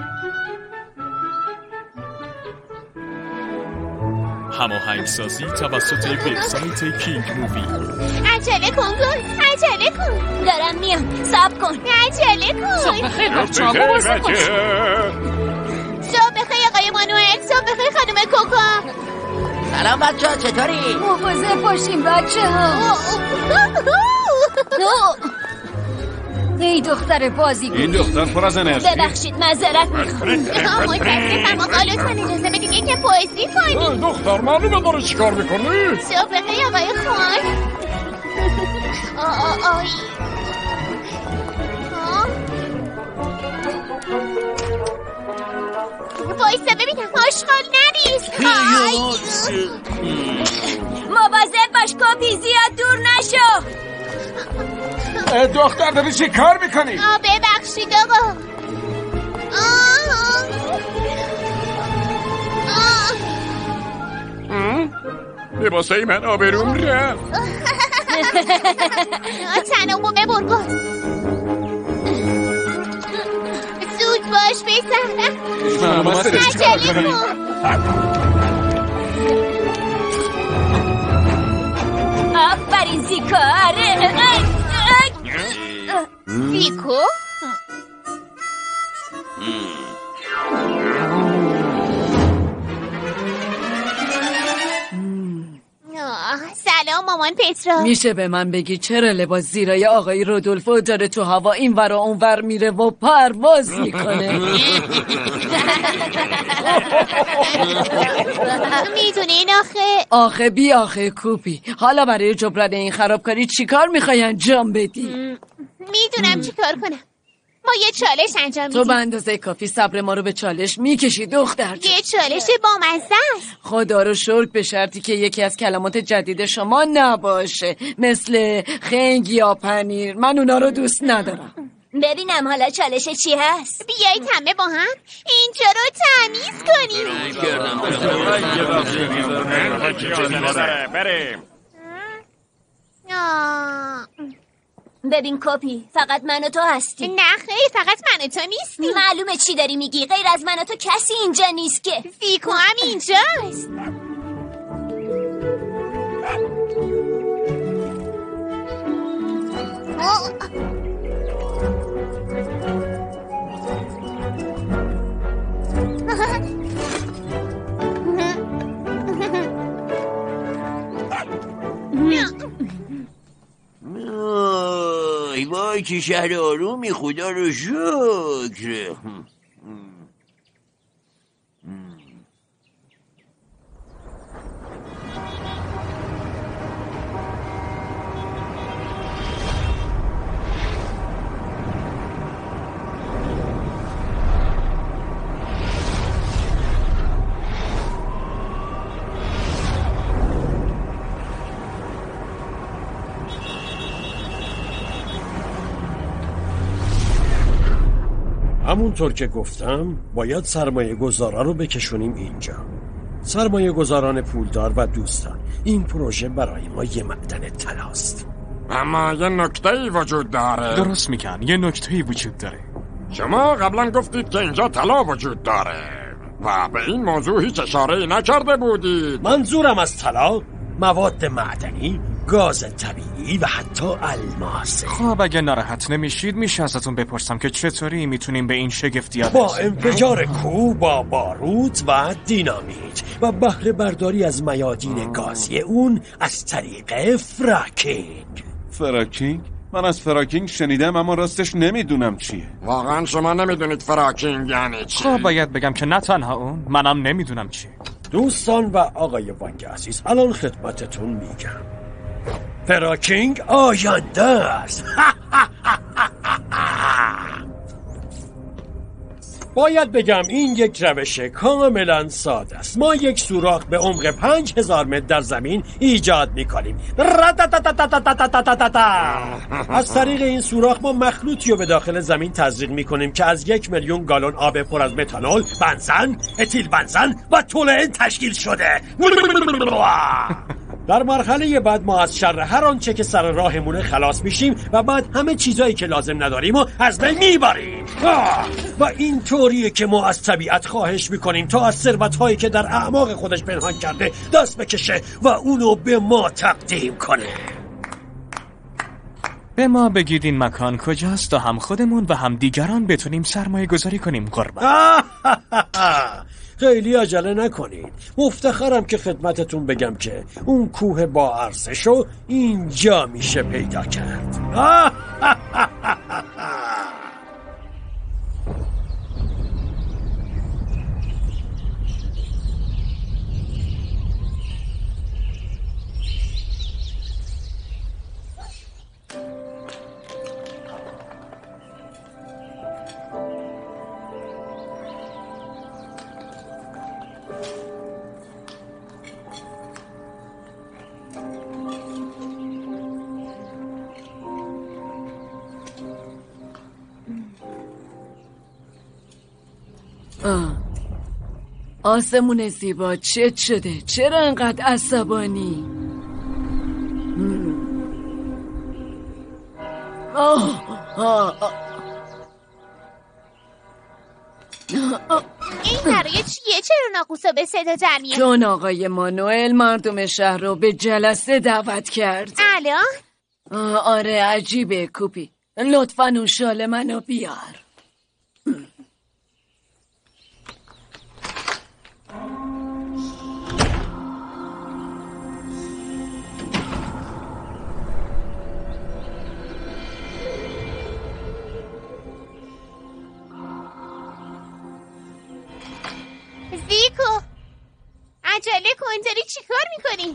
هماهنگسازی توسط وبسایت کینگ مووی. عجله کن دارم میام، صبر کن، عجله کن. صبح بخیر بچه‌ها، مواظب باشید. صبح بخیر آقای مانوئل، صبح بخیر خانم کوکو. سلام بچه‌ها، چطوری؟ مواظب باشین بچه‌ها. ای دختر بازیگو، این دختر پر از انرژی. ببخشید معذرت میخوام. متاسفم آقا، لطفاً اجازه بدید یکم پوزی کنی. دختر معلومه داره چیکار میکنی؟ صبح بخیر آقای خان. آی بایسته ببینم، آشغال نریز. مواظب باش کپی، زیاد دور نشو. دختر داری چی کار میکنی؟ ببخشید آقا. لباسای من آبروم رفت. تنمو ببرگاز. زود باش بزنم. عجله کن. آفرین زیکو. زیکو؟ سلام مامان پترا. میشه به من بگی چرا لباس زیرای آقای رودولفو داره تو هوا این ور و اون ور میره و پرواز میکنه؟ میدونین آخه بی آخه کوپی، حالا برای جبران این خرابکاری چیکار میخوای انجام بدی؟ میدونم چیکار کنم. ما یه چالش انجام میدیم. تو به اندازه کافی صبر ما رو به چالش میکشی دختر جان. یه چالش بامزه است. خدا رو شکر، به شرطی که یکی از کلمات جدید شما نباشه، مثل خنگ یا پنیر. من اونا رو دوست ندارم. ببینم حالا چالش چی هست. بیایید همه با هم اینجا رو تمیز کنیم. بریم. ببین کپی، فقط من و تو هستی. نه خیلی، فقط من و تو نیستی. معلومه چی داری میگی. غیر از من و تو کسی اینجا نیست که. زیکو هم اینجاست. وای که شهر آرومی، خدا رو شکر. همونطور که گفتم باید سرمایه گذارا رو بکشونیم اینجا. سرمایه گذاران پولدار و دوستان، این پروژه برای ما یه معدن طلاست. اما یه نکته‌ای وجود داره. درست میگن، یه نکته‌ای وجود داره. شما قبلا گفتید که اینجا طلا وجود داره و به این موضوع هیچ اشاره‌ای نکرده بودید. منظورم از طلا مواد معدنی، گاز طبیعی و حتی الماس. خب اگه ناراحت نمیشید میشه ازتون بپرسم که چطوری میتونیم به این شگفتی با انفجار کوه با باروت و دینامیت و بهره برداری از میادین گازی اون از طریق فراکینگ. فراکینگ؟ من از فراکینگ شنیدم اما راستش نمیدونم چیه. واقعا شما نمیدونید فراکینگ یعنی چی؟ خب باید بگم که نه تنها اون، منم نمیدونم چیه. دوستان و آقای وانگ عزیز، الان خدمتتون میگم. فراکینگ آینده است. باید بگم این یک روش کاملا ساده است. ما یک سوراخ به عمق 5000 متر در زمین ایجاد میکنیم. از طریق این سوراخ ما مخلوطی رو به داخل زمین تزریق میکنیم که از 1,000,000 گالن آب پر از متانول، بنزن، اتیل بنزن و تولئن تشکیل شده. در مرحله بعد ما از شر هر آنچه که سر راهمونه خلاص میشیم و بعد همه چیزایی که لازم نداریم و از بین میبریم. و این طوریه که ما از طبیعت خواهش میکنیم تا از ثروت‌هایی که در اعماق خودش پنهان کرده دست بکشه و اونو به ما تقدیم کنه. به ما بگید این مکان کجاست تا هم خودمون و هم دیگران بتونیم سرمایه گذاری کنیم قربان. خیلی عجله نکنید. مفتخرم که خدمتتون بگم که اون کوه با ارزشو اینجا میشه پیدا کرد. آسمون زیبا چت شده؟ چرا انقدر عصبانی؟ این برای چیه؟ چرا ناقوسا به صدا در میاد؟ چون آقای مانوئل مردم شهر رو به جلسه دعوت کرد. الان؟ آره عجیبه کوپی. لطفاً اون شال منو بیار. زیکو عجله کن، داری چی کار میکنی؟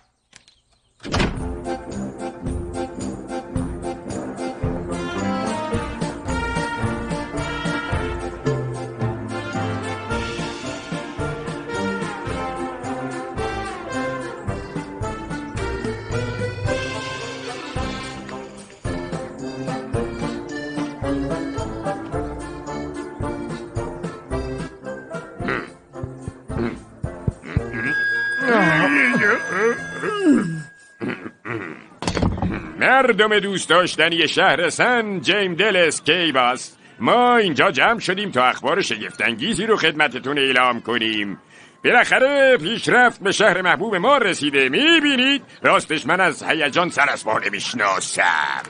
مردم دوست داشتنی شهر سن جیم اسکیباس، ما اینجا جمع شدیم تا اخبار شگفت‌انگیزی رو خدمتتون اعلام کنیم. بالاخره پیشرفت به شهر محبوب ما رسیده. میبینید راستش من از هیجان سر از پا نمیشناسم.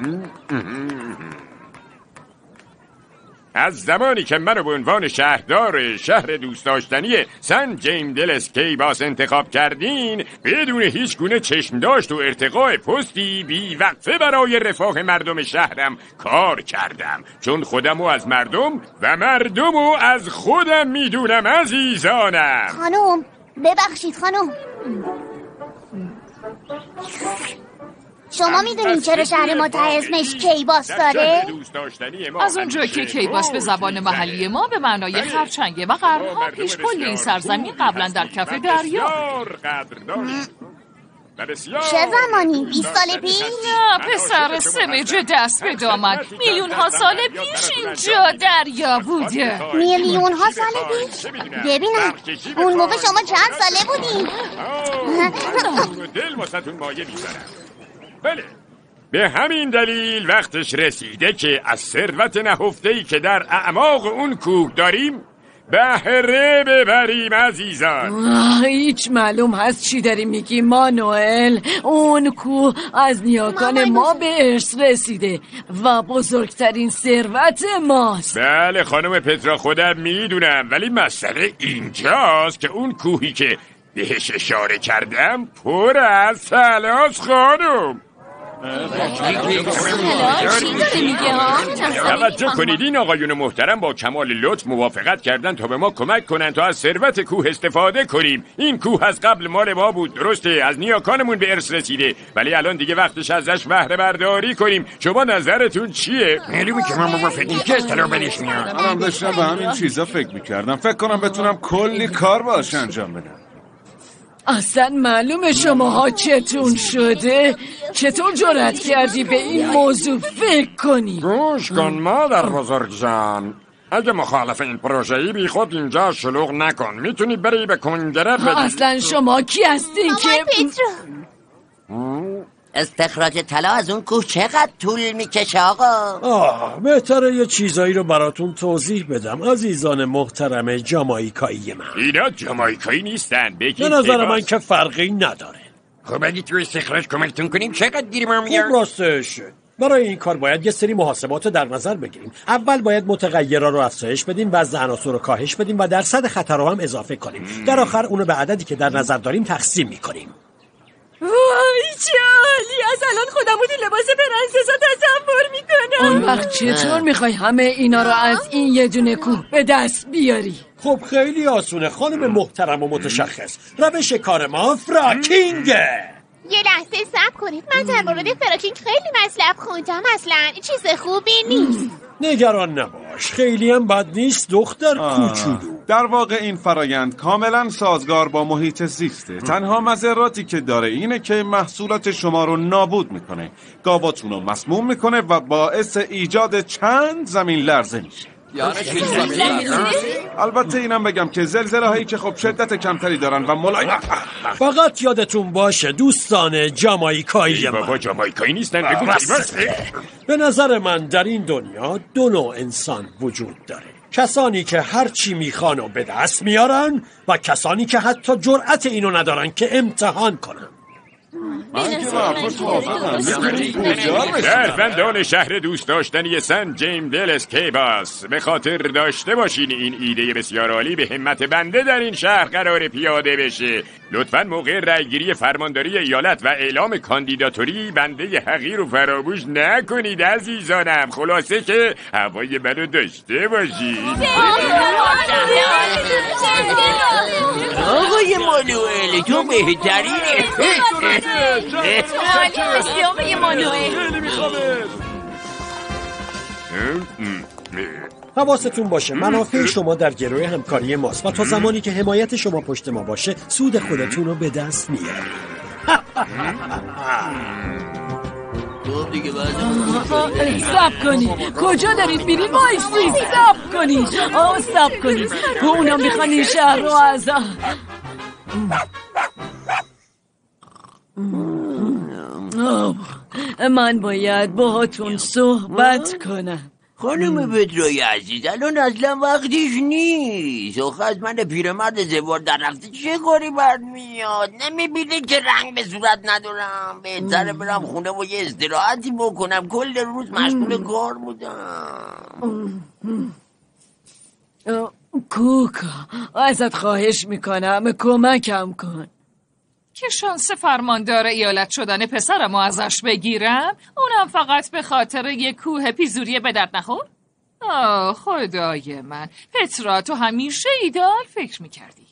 از زمانی که منو به عنوان شهردار شهر دوست داشتنی سن جیم اسکیباس انتخاب کردین، بدون هیچ گونه چشم داشت و ارتقاء پستی بی وقفه برای رفاه مردم شهرم کار کردم، چون خودمو از مردم و مردمو از خودم میدونم عزیزانم. خانم ببخشید خانم، شما میدونین چرا شهر ما ته اسمش کیباس داره؟ از اونجا که کیباس به زبان محلی ما به معنای خرچنگه و قرنها پیش کل این سرزمین قبلا در کف دریا. چه زمانی؟ 20 سال پیش؟ نه پسر سمجه دست به دامن، میلیون ها سال پیش اینجا دریا بوده. میلیون ها سال پیش؟ ببینم اون موقع شما چند ساله بودین؟ دل واسه‌تون مایه میذارم. بله، به همین دلیل وقتش رسیده که از ثروت نهفته‌ای که در اعماق اون کوه داریم بهره ببریم عزیزان. هیچ معلوم هست چی داری میگی مانوئل؟ اون کوه از نیاکان ما به ارث رسیده و بزرگترین ثروت ماست. بله خانم پترا، خودم میدونم، ولی مسئله اینجاست که اون کوهی که بهش اشاره کردم پر از طلاست خانم. توجه کنید، این آقایون محترم با کمال لطف موافقت کردن تا به ما کمک کنن تا از ثروت کوه استفاده کنیم. این کوه از قبل مال ما بود، درسته، از نیاکانمون به ارث رسیده، ولی الان دیگه وقتش ازش بهره برداری کنیم. شما نظرتون چیه؟ معلومه که ما موافقیم که اطلاع بدش میاد. منم داشتم به همین چیزا فکر میکردم. فکر کنم بتونم کلی کار باش انجام بدم. اصلا معلومه شماها چتون شده؟ چطور جرأت کردی به این موضوع فکر کنی؟ گوش کن مادر بزرگ جان، اگه مخالف این پروژه‌ای بی خود اینجا شلوغ نکن. میتونی بری به کنگره بگی. اصلا شما کی هستین که استخراج طلا از اون کوه چقدر طول میکشه آقا؟ بهتره یه چیزایی رو براتون توضیح بدم عزیزان محترم جامائیکایی من. اینا جامائیکایی نیستن. به نظر من که فرقی نداره. خب اگه توی استخراج کمکتون کنیم چقدر گیری ما میاد؟ خوب راستش. برای این کار باید یه سری محاسبات رو در نظر بگیریم. اول باید متغیرها رو افزایش بدیم، وزن عناصر رو کاهش بدیم و درصد خطر رو هم اضافه کنیم. در آخر اونو به عددی که در نظر داریم تقسیم میکنیم. وای چه عالی! از الان خودمو تو لباس پرنسسا تصور میکنم. اون وقت چطور میخوای همه اینا رو از این یه دونه کوه به دست بیاری؟ خب خیلی آسونه خانم محترم و متشخص. روش کار ما فراکینگه. یه لحظه صبر کنید، من در مورد فراکینگ خیلی مطلب خوندم. اصلا این چیز خوبی نیست. نگران نباش، خیلی هم بد نیست دختر کوچولو. در واقع این فرایند کاملا سازگار با محیط زیسته. تنها مضراتی که داره اینه که محصولات شما رو نابود میکنه، گاواتون رو مسموم میکنه و باعث ایجاد چند زمین لرزه میشه. البته اینم بگم که زلزله هایی که خب شدت کمتری دارن و ملایم. فقط یادتون باشه دوستان جامائیکایی من، بابا جامائیکایی نیستن. بگو به نظر من در این دنیا دو نوع انسان وجود داره. کسانی که هر چی میخوان و به دست میارن و کسانی که حتی جرأت اینو ندارن که امتحان کنن. شهروندان شهر دوست داشتنی سن جیم دل اسکیباس، به خاطر داشته باشین این ایده بسیار عالی به همت بنده در این شهر قرار پیاده بشه. لطفاً موقع رأیگیری فرمانداری ایالت و اعلام کاندیداتوری بنده حقیر رو فراموش نکنید عزیزانم. خلاصه که هوای منو داشته باشید. آقای مانوئل تو بهترینه. آقای مانوئل. حواستون باشه منافع شما در گروه همکاری ماست و تا زمانی که حمایت شما پشت ما باشه سود خودتون رو به دست میارید. سب کنید، کجا دارید میرید؟ وایسید سب کنید. سب کنید، اونا میخوان این شهر رو از من باید باهاتون صحبت کنم. خانم پترای عزیز الان اصلا وقتش نیست. آخه از من پیرمرد زوار در رفته چه کاری برمیاد؟ نمیبینی که رنگ به صورت ندارم؟ بهتره برم خونه و یه استراحتی بکنم. کل روز مشغول کار بودم. کوکا ازت خواهش میکنم کمکم کن که شانس فرماندار ایالت شدن پسرمو ازش بگیرم، اونم فقط به خاطر یه کوه پیزوری به درد نخور. خدای من، پترا تو همیشه ایدال فکر میکردی.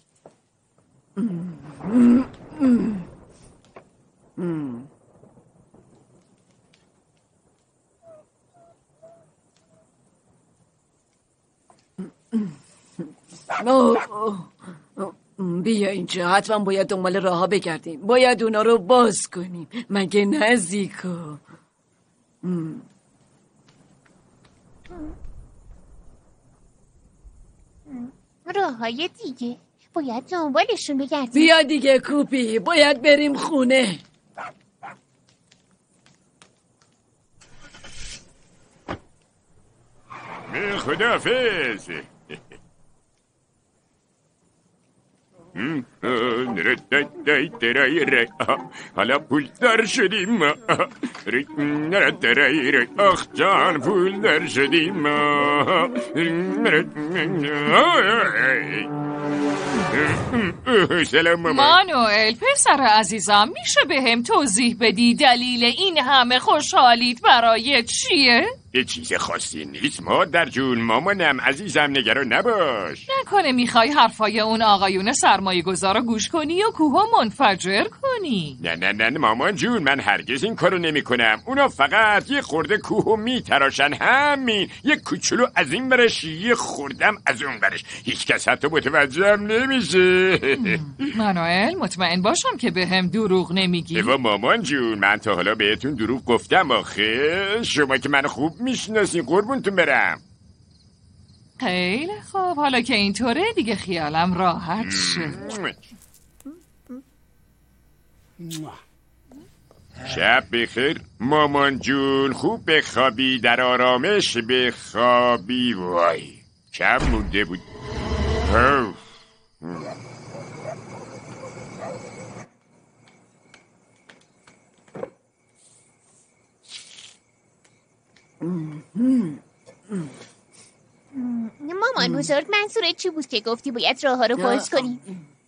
بیا اینجا، حتما باید دنبال راه‌ها بگردیم. باید اونا رو باز کنیم. مگه نزدیکو راه‌های دیگه باید دنبالشون بگردیم. بیا دیگه کوپی، باید بریم خونه. خداحافظ. حالا پولدار شدیم. آخ جان پولدار شدیم. سلام مامان. مانوئل پسر عزیزم، میشه به هم توضیح بدی دلیل این همه خوشحالیت برای چیه؟ یه چیز خاصی نیست مادر جون. مامانم عزیزم نگران نباش. نکنه میخوای حرفای اون آقایون سرمایه گذار رو گوش کنی و کوه منفجر کنی؟ نه مامان جون، من هرگز این کارو نمی کنم. اونا فقط یه خورده کوهو میتراشن، همین. یه کوچولو از این برش، یه خوردم از اون برش. هیچ کس حتی متوجهم نمیشه. مانوئل مطمئن باشم که به هم دروغ نمیگی. بابا مامان جون، من تا حالا بهتون دروغ گفتم آخه؟ شما که منو خوب میشناسین، قربونتون برم. خیلی خوب، حالا که اینطوره دیگه خیالم راحت شد. شب بخیر مامان جون، خوب بخوابی، در آرامش بخوابی. وای کم مونده بود. مامان بزرگ، منظورت چی بود که گفتی باید راه ها رو باز کنیم؟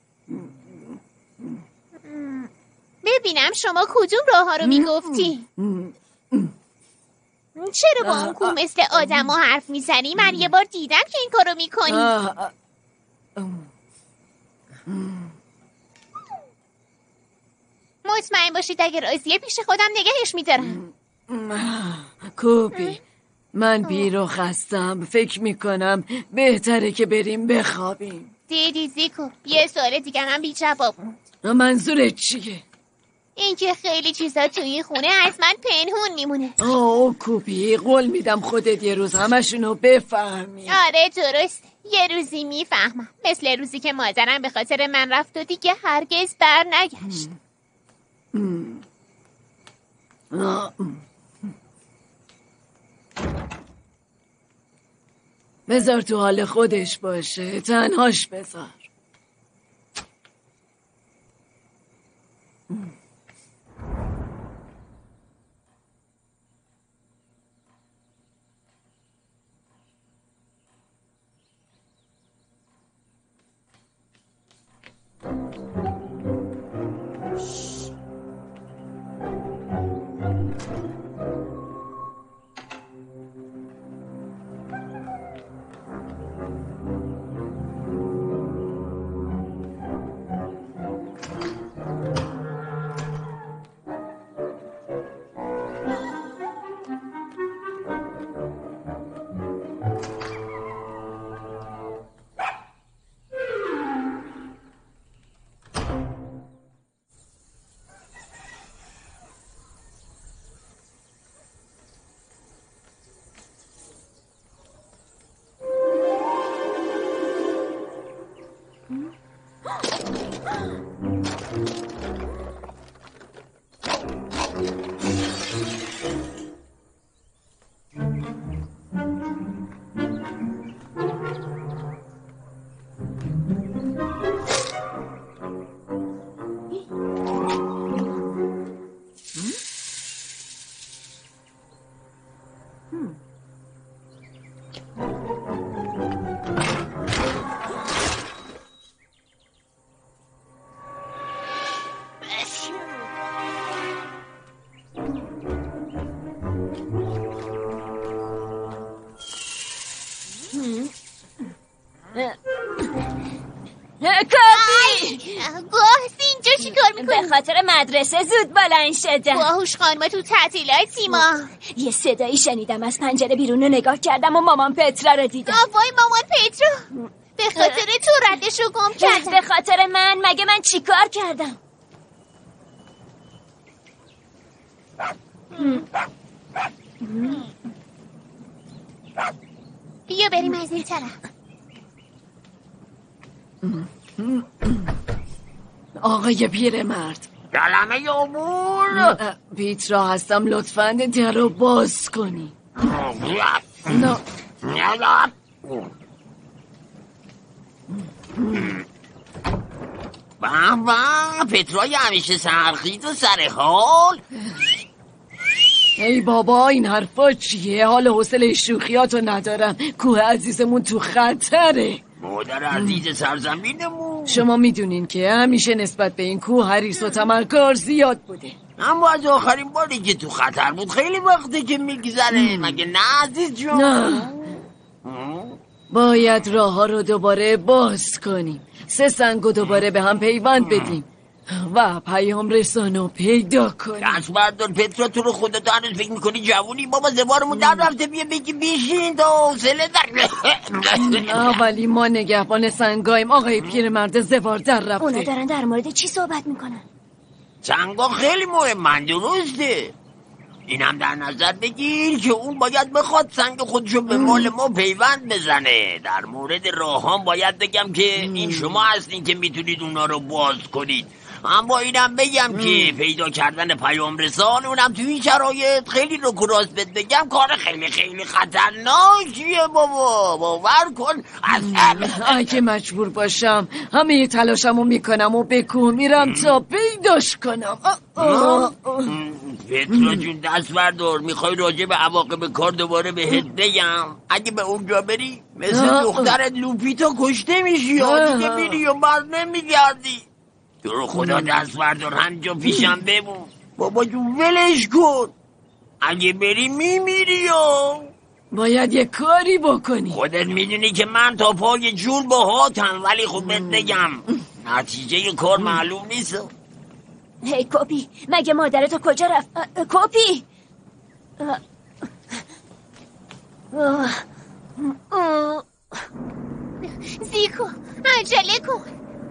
ببینم شما کدوم راه ها رو میگفتی؟ چرا با اون کو مثل آدم ها حرف میزنی؟ من یه بار دیدم که این کارو میکنی. مطمئن باشید اگه راضیه پیش خودم نگهش میدارم. کوبی، من پیر و خستم، فکر میکنم بهتره که بریم بخوابیم. دیدی زیکو، یه سوال دیگه هم بی جواب موند. منظورت چیه؟ اینکه خیلی چیزا توی این خونه از من پنهون میمونه. کوبی، قول میدم خودت یه روز همشونو بفهمی. آره درست، یه روزی میفهمم، مثل روزی که مادرم به خاطر من رفت و دیگه هرگز بر نگشت. بذار تو حال خودش باشه، تنهاش بذار. اینجا چی کار میکنی؟ به خاطر مدرسه زود بلند شدم. باهوش خانم تو تعطیلاتی ما. یه صدایی شنیدم، از پنجره بیرون رو نگاه کردم و مامان پترا رو دیدم. وای مامان پترا، به خاطر تو ردش رو گم کردم. به خاطر من؟ مگه من چی کار کردم؟ بیا بریم از این طرف. آقای پیرمرد، کلمه امور پیترا هستم، لطفاً در رو باز کنی. پترای همیشه سرخیز و سر حال. ای بابا این حرفا چیه؟ حال حوصله شوخیاتو ندارم. کوه عزیزمون تو خطره. مادر عزیز سرزمینمون. شما میدونین که همیشه نسبت به این کوه حریص و تمکار زیاد بوده، اما از آخرین باری که تو خطر بود خیلی وقته که میگذره. مگه نه عزیز جون؟ نه، باید راه ها رو دوباره باز کنیم، 3 سنگو دوباره به هم پیوند بدیم و پیام رسانو پیدا کنیم. دست بردار پترا، تو رو خدا تو هنوز فکر میکنی جوونی؟ بابا زوارمون در رفته، بیا بگی بیشین تا حوصله در. ولی ما نگهبان سنگایم آقای پیرمرد، زوار در رفته. اونا دارن در مورد چی صحبت میکنن؟ سنگا خیلی مهمن، درسته؟ اینم در نظر بگیر که اون باید بخواد سنگ خودشو به مال ما پیوند بزنه. در مورد راهان باید بگم که این شما هستین که میتونید اونا رو باز کنید. اما اینم بگم که پیدا کردن پیام رسان اونم توی این شرایط خیلی رو راست بگم کار خیلی خیلی خطرناکیه بابا. باور کن اگه مجبور باشم همه تلاشمو میکنم و به کوه میرم تا پیداش کنم. پترا جون دست بردار. میخوای راجع به عواقب کار دوباره بهت بگم؟ اگه به اونجا بری مثل دخترت لوپیتا کشته میشی یا دیگه میری و بر نمیگردی. تو رو خدا دست بردار همجا پیشم بمون. بابا جون ولش کن. اگه بری میمیری یا باید یه کاری بکنی. خودت میدونی که من تا پای جون با هاتم، ولی خب بهت بگم نتیجه کار معلوم نیست. هی کوپی، مگه مادرتو کجا رفت؟ کوپی زیکو عجله کن.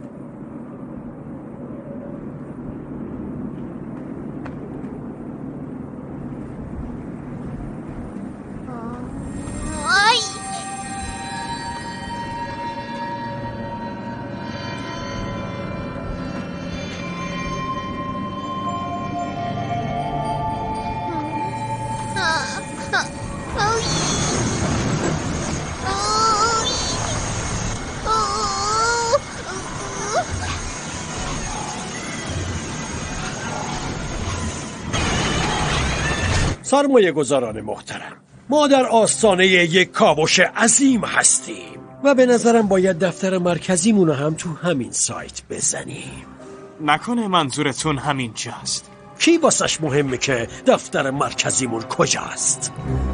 سرمایه گذاران محترم، ما در آستانه یک کاوش عظیم هستیم و به نظرم باید دفتر مرکزیمون هم تو همین سایت بزنیم. نکنه منظورتون همین جاست؟ کی واسش مهمه که دفتر مرکزیمون کجاست؟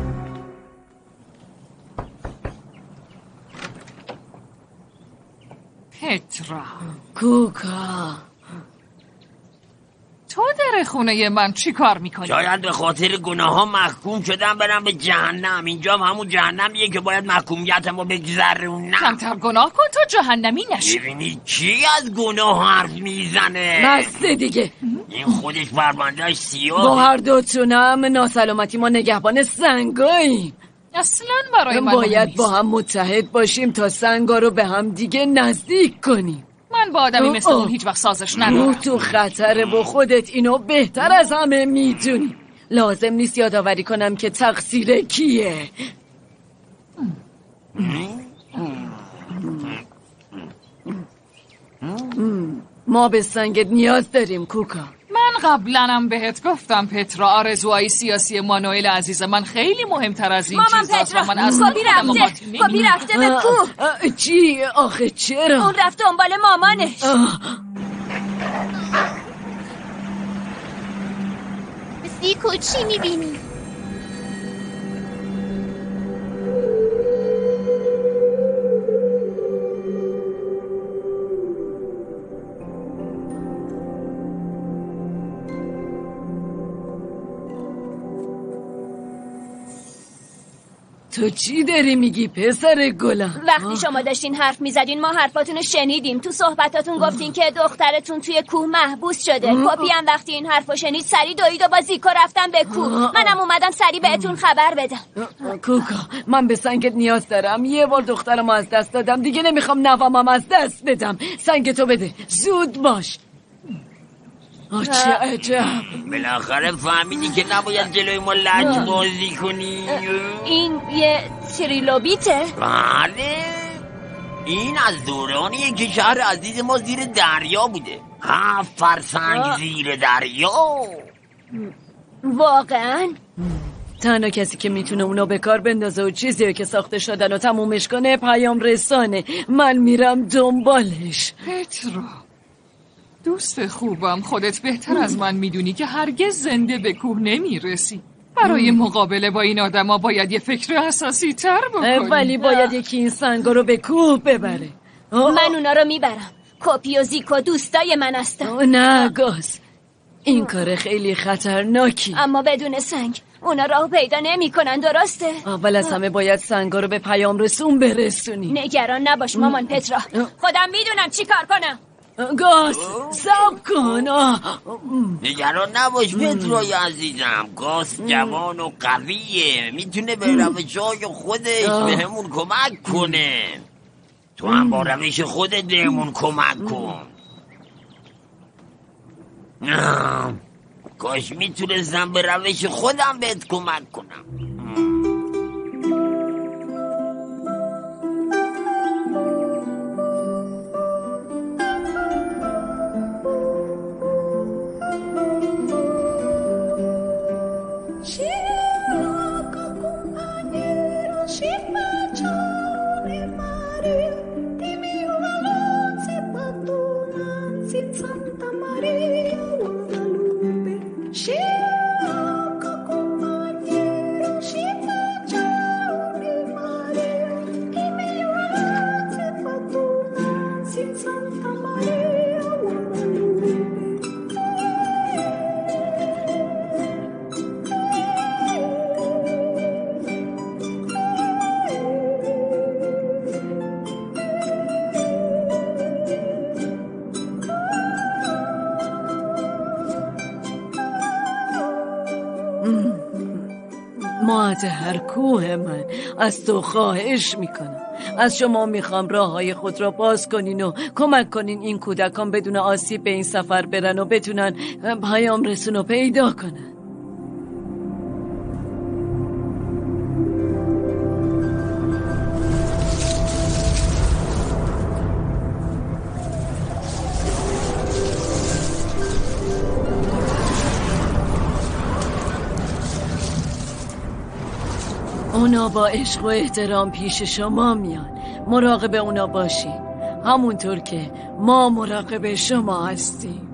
پترا، کوکا، تو در خونه من چی کار میکنی؟ شاید به خاطر گناه ها محکوم شدم برم به جهنم. اینجا همون جهنمیه که باید محکومیتمو بگذرونم. کمتر گناه کن تا جهنمی نشی. ببینی کی از گناه حرف میزنه؟ بسته دیگه. این خودش پروندهش سیاه. با هر دوتونم ناسلامتی ما نگهبان سنگایی. اصلا برای من باید با هم متحد باشیم تا سنگا رو به هم دیگه نزدیک کنیم. من با آدمی مثل اون هیچ وقت سازش ندارم. تو خطره و خودت اینو بهتر از همه میدونی. لازم نیست یادآوری کنم که تقصیر کیه. ما به سنگت نیاز داریم کوکا. من قبلنم بهت گفتم پترا، آرزوهای سیاسی مانوئل عزیز من خیلی مهمتر از این چیزاست. مامان پترا، کپی رفته به کوه. چی؟ آخه چرا؟ اون رفت دنبال مامانش. زیکو چی میبینی؟ تو چی داری میگی پسر گلم؟ وقتی شما داشتین حرف میزدین ما حرفاتونو شنیدیم. تو صحبتاتون گفتین که دخترتون توی کوه محبوس شده. کپی هم وقتی این حرفو شنید سری دوید و با زیکو رفتم به کوه. منم اومدم سری بهتون خبر بدم. کوکا، من به سنگت نیاز دارم. یه بار دخترمو از دست دادم، دیگه نمیخوام نوامم از دست بدم. سنگتو بده، زود باش. چه عجب. بالاخره فهمیدی که نباید جلوی ما لج بازی کنی. این یه تریلوبیته؟ بله، این از دورانیه که شهر عزیز ما زیر دریا بوده. 7 فرسنگ زیر دریا. واقعا؟ تنها کسی که میتونه اونو به کار بندازه و چیزی که ساخته شدن و تمومش کنه پیام رسانه. من میرم دنبالش. پترا دوست خوبم، خودت بهتر از من میدونی که هرگز زنده به کوه نمیرسی. برای مقابله با این آدما باید یه فکر اساسی تر بکنی. ولی باید یکی این سنگا رو به کوه ببره. من اونا رو میبرم. کپی و زیکو دوستای من هستن. نه گاز، این کار خیلی خطرناکی. اما بدون سنگ اونا راه پیدا نمیکنن، درسته؟ اول از همه باید سنگا رو به پیام رسون برسونی. نگران نباش مامان پترا، خودم میدونم چی کار کنم. گاز سب کن. نگران نباش پتروی عزیزم، گاز جوان و قویه، میتونه به روش‌های خودش بهمون کمک کنه. تو هم با روش خودت بهمون کمک کن. کاش میتونستم به روش خودم بهت کمک کنم. مادر کوه من، از تو خواهش میکنم، از شما میخوام راههای خود را باز کنین و کمک کنین این کودکان بدون آسیب به این سفر برن و بتونن پیام رسون و پیدا کنن. اونا با عشق و احترام پیش شما میان، مراقب اونا باشین، همونطور که ما مراقب شما هستیم.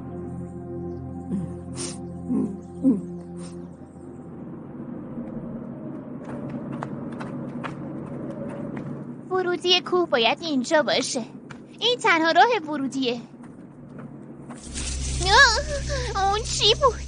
ورودی کوه باید اینجا باشه. این تنها راه ورودیه. اون چی بود؟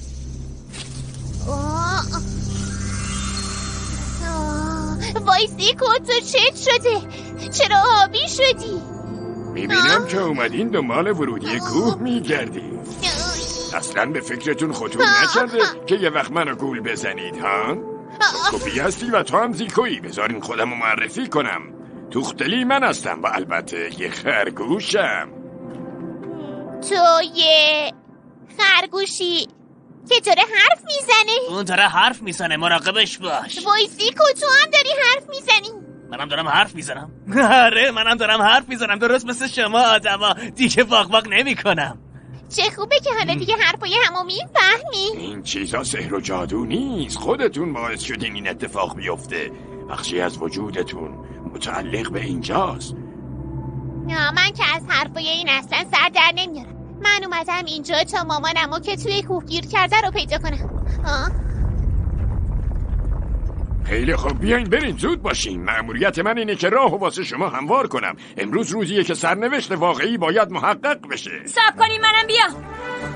وایسی کو، تو چت شده؟ چرا آبی شدی؟ میبینم که اومدین دنبال ورودی کوه میگردی. اصلا به فکرتون خطور نکرده که یه وقت منو گول بزنید ها؟ کوپی هستی و تو هم زیکویی. بذارین خودم رو معرفی کنم. توختلی من هستم و البته یه خرگوشم. تو یه خرگوشی که داره حرف میزنه؟ اون داره حرف میزنه، مراقبش باش. وایسی کو، تو هم داری حرف میزنی؟ منم دارم حرف میزنم. آره منم دارم حرف میزنم، درست مثل شما آدما، دیگه واق نمی کنم. چه خوبه که حالا دیگه حرفای همو میفهمی. این چیزا سحر و جادو نیست، خودتون باعث شدین این اتفاق بیفته. بخشی از وجودتون متعلق به اینجاست. من که از حرفای این اصلا سر در نمیارم. من اومدم اینجا تا مامانمو که توی کوه گیر کرده رو پیدا کنم. خیلی خوب، بیاین بریم، زود باشین. مأموریت من اینه که راهو واسه شما هموار کنم. امروز روزیه که سرنوشت واقعی باید محقق بشه. صبر کنین منم بیام.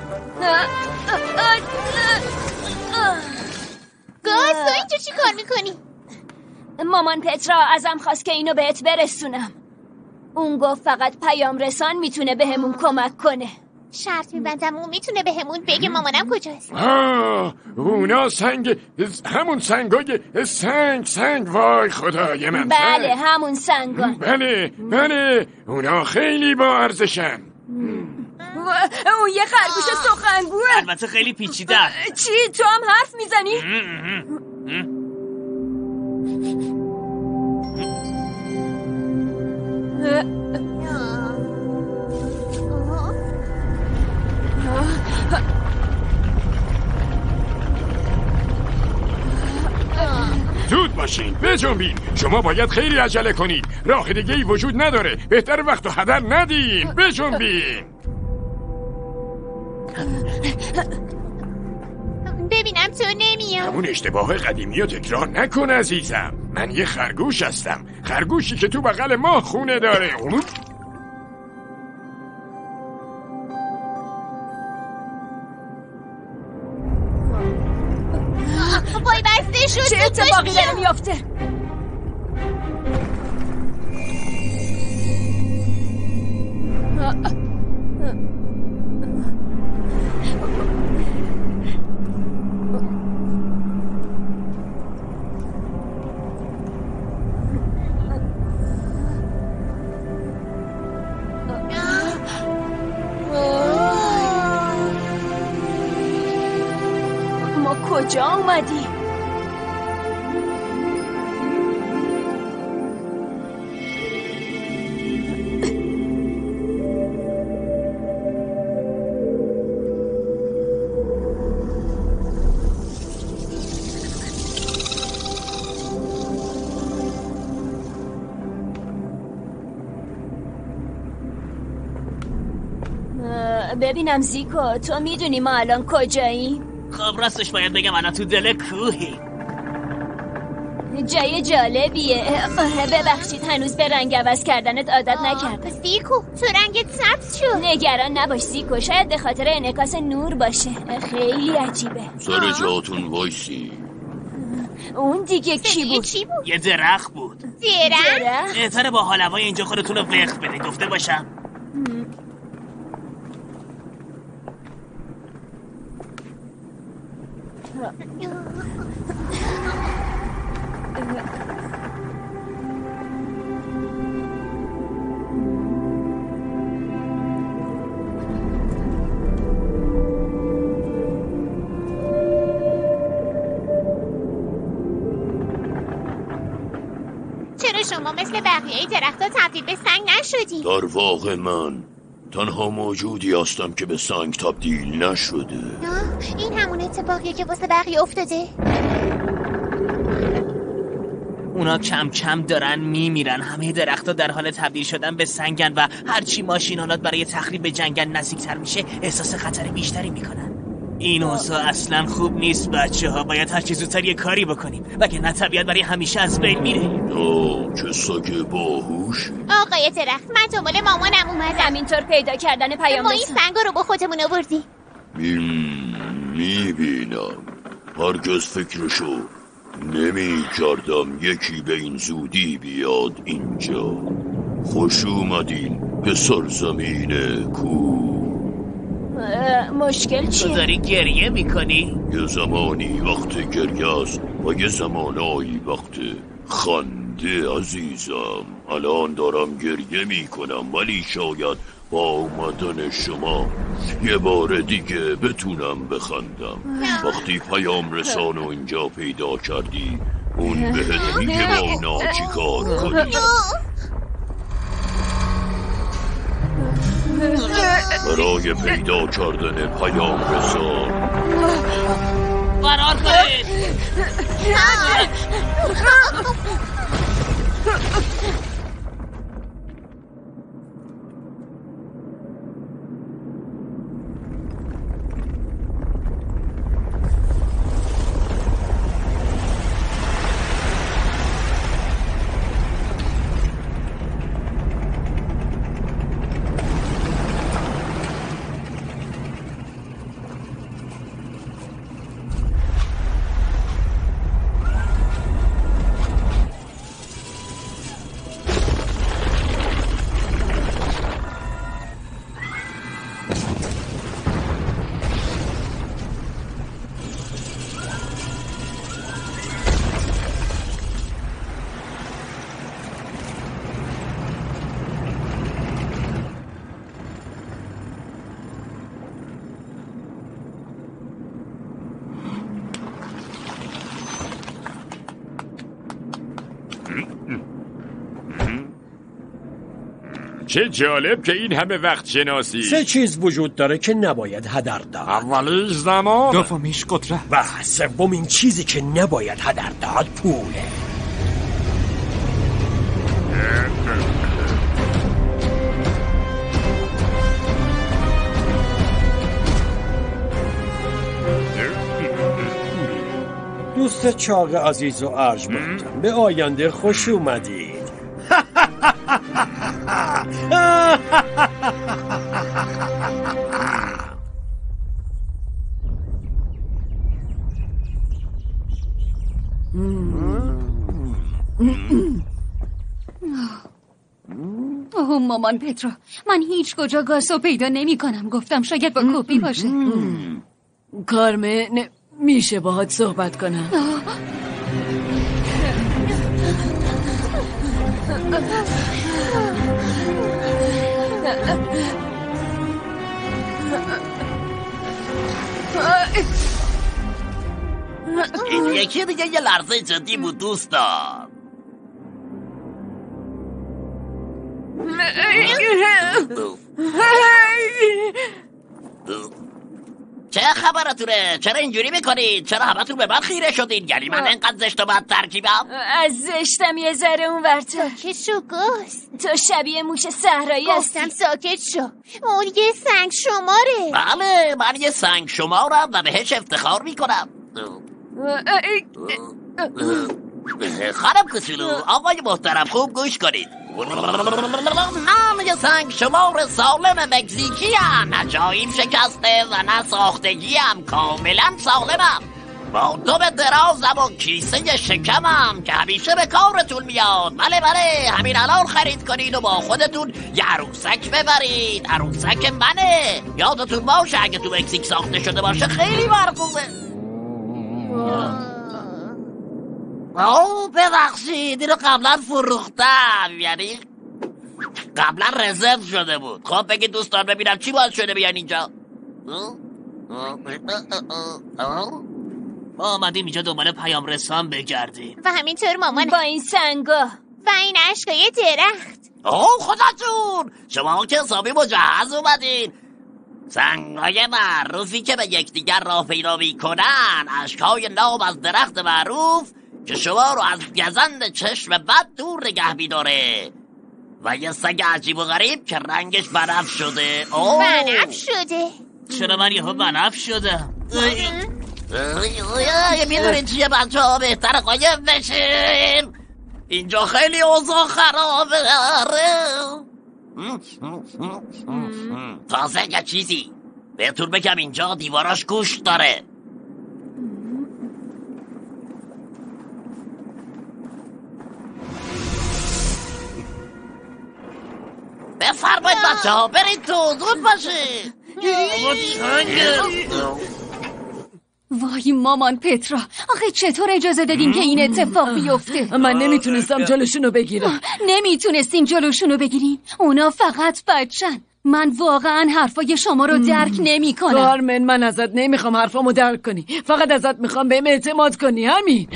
گاز، تو اینجا چی کار میکنی؟ مامان پترا ازم خواست که اینو بهت برسونم. اون گفت فقط پیام رسان میتونه بهمون کمک کنه. شرط میبندم اون میتونه بهمون بگه مامانم کجاست. اونا همون سنگای سنگ وای خدای من. بله همون سنگان. بله اونا خیلی با ارزشن. اون یه خرگوش سخنگوه. البته خیلی پیچیده. چی؟ تو هم حرف میزنی؟ زود باشین، بجنبین. شما باید خیلی عجله کنید، راه دیگه‌ای وجود نداره. بهتر وقتو هدر ندین. بجنبین. ببینم تو نمیام. همون اشتباه قدیمی رو تکرار نکن عزیزم. من یه خرگوش هستم، خرگوشی که تو بغل ما خونه داره. وای بسته شد. چه اتفاقی داره میافته؟ کجا اومدی؟ ببینم زیکو، تو میدونی ما الان کجاییم؟ خب راستش باید بگم الان تو دل کوهی. جای جالبیه. ببخشید هنوز به رنگ عوض کردنت عادت نکردم. زیکو تو رنگت سبز شد. نگران نباش زیکو، شاید به خاطر انعکاس نور باشه. خیلی عجیبه. سر جاتون وایسی. اون دیگه کی بود؟ یه درخت بود. درخت؟ بهتره با حال هوای اینجا خودتون رو وقت بده، گفته باشم. چرا شما مثل بقیه درخت‌ها تبدیل به سنگ نشدی؟ در واقع من تنها موجودی هستم که به سنگ تبدیل نشده. این همون اتفاقیه که واسه بقیه افتاده. اونا کم کم دارن میمیرن. همه درخت‌ها در حال تبدیل شدن به سنگن و هرچی ماشین‌آلات برای تخریب جنگل نزدیکتر میشه احساس خطر بیشتری میکنن. این اوضاع اصلا خوب نیست بچه‌ها. باید هر چی زودتر یه کاری بکنیم وگرنه طبیعت برای همیشه از بین میره. چه سگ باهوش. آقای درخت، من دنبال مامانم اومدم. همینطور پیدا کردن پیام ما این سنگا رو با خودمون آوردی. میبینم. هرگز فکرشو نمی کردم یکی به این زودی بیاد اینجا. خوش اومدین به سرزمین کوه. مشکل چیه؟ تو داری گریه میکنی؟ یه زمانی وقت گریه است و یه زمانایی وقت خنده عزیزم. الان دارم گریه میکنم ولی شاید با اومدن شما یه بار دیگه بتونم بخندم. وقتی پیام رسانو اینجا پیدا کردی اون بهت میگه با اینا چی کار کنی. برای پیدا کردن پیام رسان فرار کنید. چه جالب که این همه وقت شناسی. 3 چیز وجود داره که نباید هدر داد. اولیش زمان، دومیش قدرت و سومین چیزی که نباید هدر داد پوله. دوست چاق عزیز و ارجمندم، به آینده خوش اومدید. اوه مامان پترا، من هیچ کجا گاسو پیدا نمی کنم. گفتم شاید با کپی باشه. کارمن، میشه باهات صحبت کنم؟ این یکی دیگه یه لرزه جدی بود دوستان. چه خبرتونه؟ چرا اینجوری میکنید؟ چرا همتون به من خیره شدین؟ یعنی من اینقدر زشت و بد ترکیبم؟ از زشتم یه ذره اون ورتا. ساکت شو گوز. تو شبیه موش صحرایی هستی. گفتم ساکت شو. اون یه سنگ شماره. بله من یه سنگ شمارم و بهش افتخار میکنم. خانم کوچولو، آقای محترم خوب گوش کنید. من یه سنگ شمار سالم مکزیکیم. نه جاییم شکسته و نه ساختگیم. کاملا سالمم. با دم درازم و کیسه شکمم که همیشه به کارتون میاد. بله بله، همین الان خرید کنید و با خودتون یه عروسک ببرید. عروسک منه. یادتون باشه اگه تو مکزیک ساخته شده باشه خیلی مرغوبه. ببخشید اینو قبلا فروختم، یعنی قبلا رزرو شده بود. خب بگید دوستان ببینم چی باید شده بیان اینجا. ما آمدیم اینجا دنبال پیام رسان بگردیم و همینطور مامان با این سنگا و این اشکای درخت. خدا جون، شما که حسابی مجهز اومدین. سنگای معروفی که به یکدیگر راه پیدا میکنن. اشکای ناب از درخت معروف که شما رو از گزند چشم بد دور نگه میداره. و یه سگ عجیب و غریب که رنگش بنفش شده. بنفش شده؟ چرا من یهو بنفش شدم؟ میدونین چیه بچه ها؟ بهتر قایم بشیم. اینجا خیلی اوضاع خرابه. تازه یه چیزی بهتون بگم، اینجا دیواراش گوشت داره. بفرمایید بچه ها برید تو، زود باشید. وای مامان پترا، آخه چطور اجازه دادین که این اتفاق بیفته؟ من نمیتونستم جلوشونو بگیرم. نمیتونستین جلوشونو بگیرین؟ اونا فقط بچن. من واقعا حرفای شما رو درک نمی کنم. کارمن، من ازت نمیخوام حرفامو درک کنی، فقط ازت میخوام بهم اعتماد کنی، همین.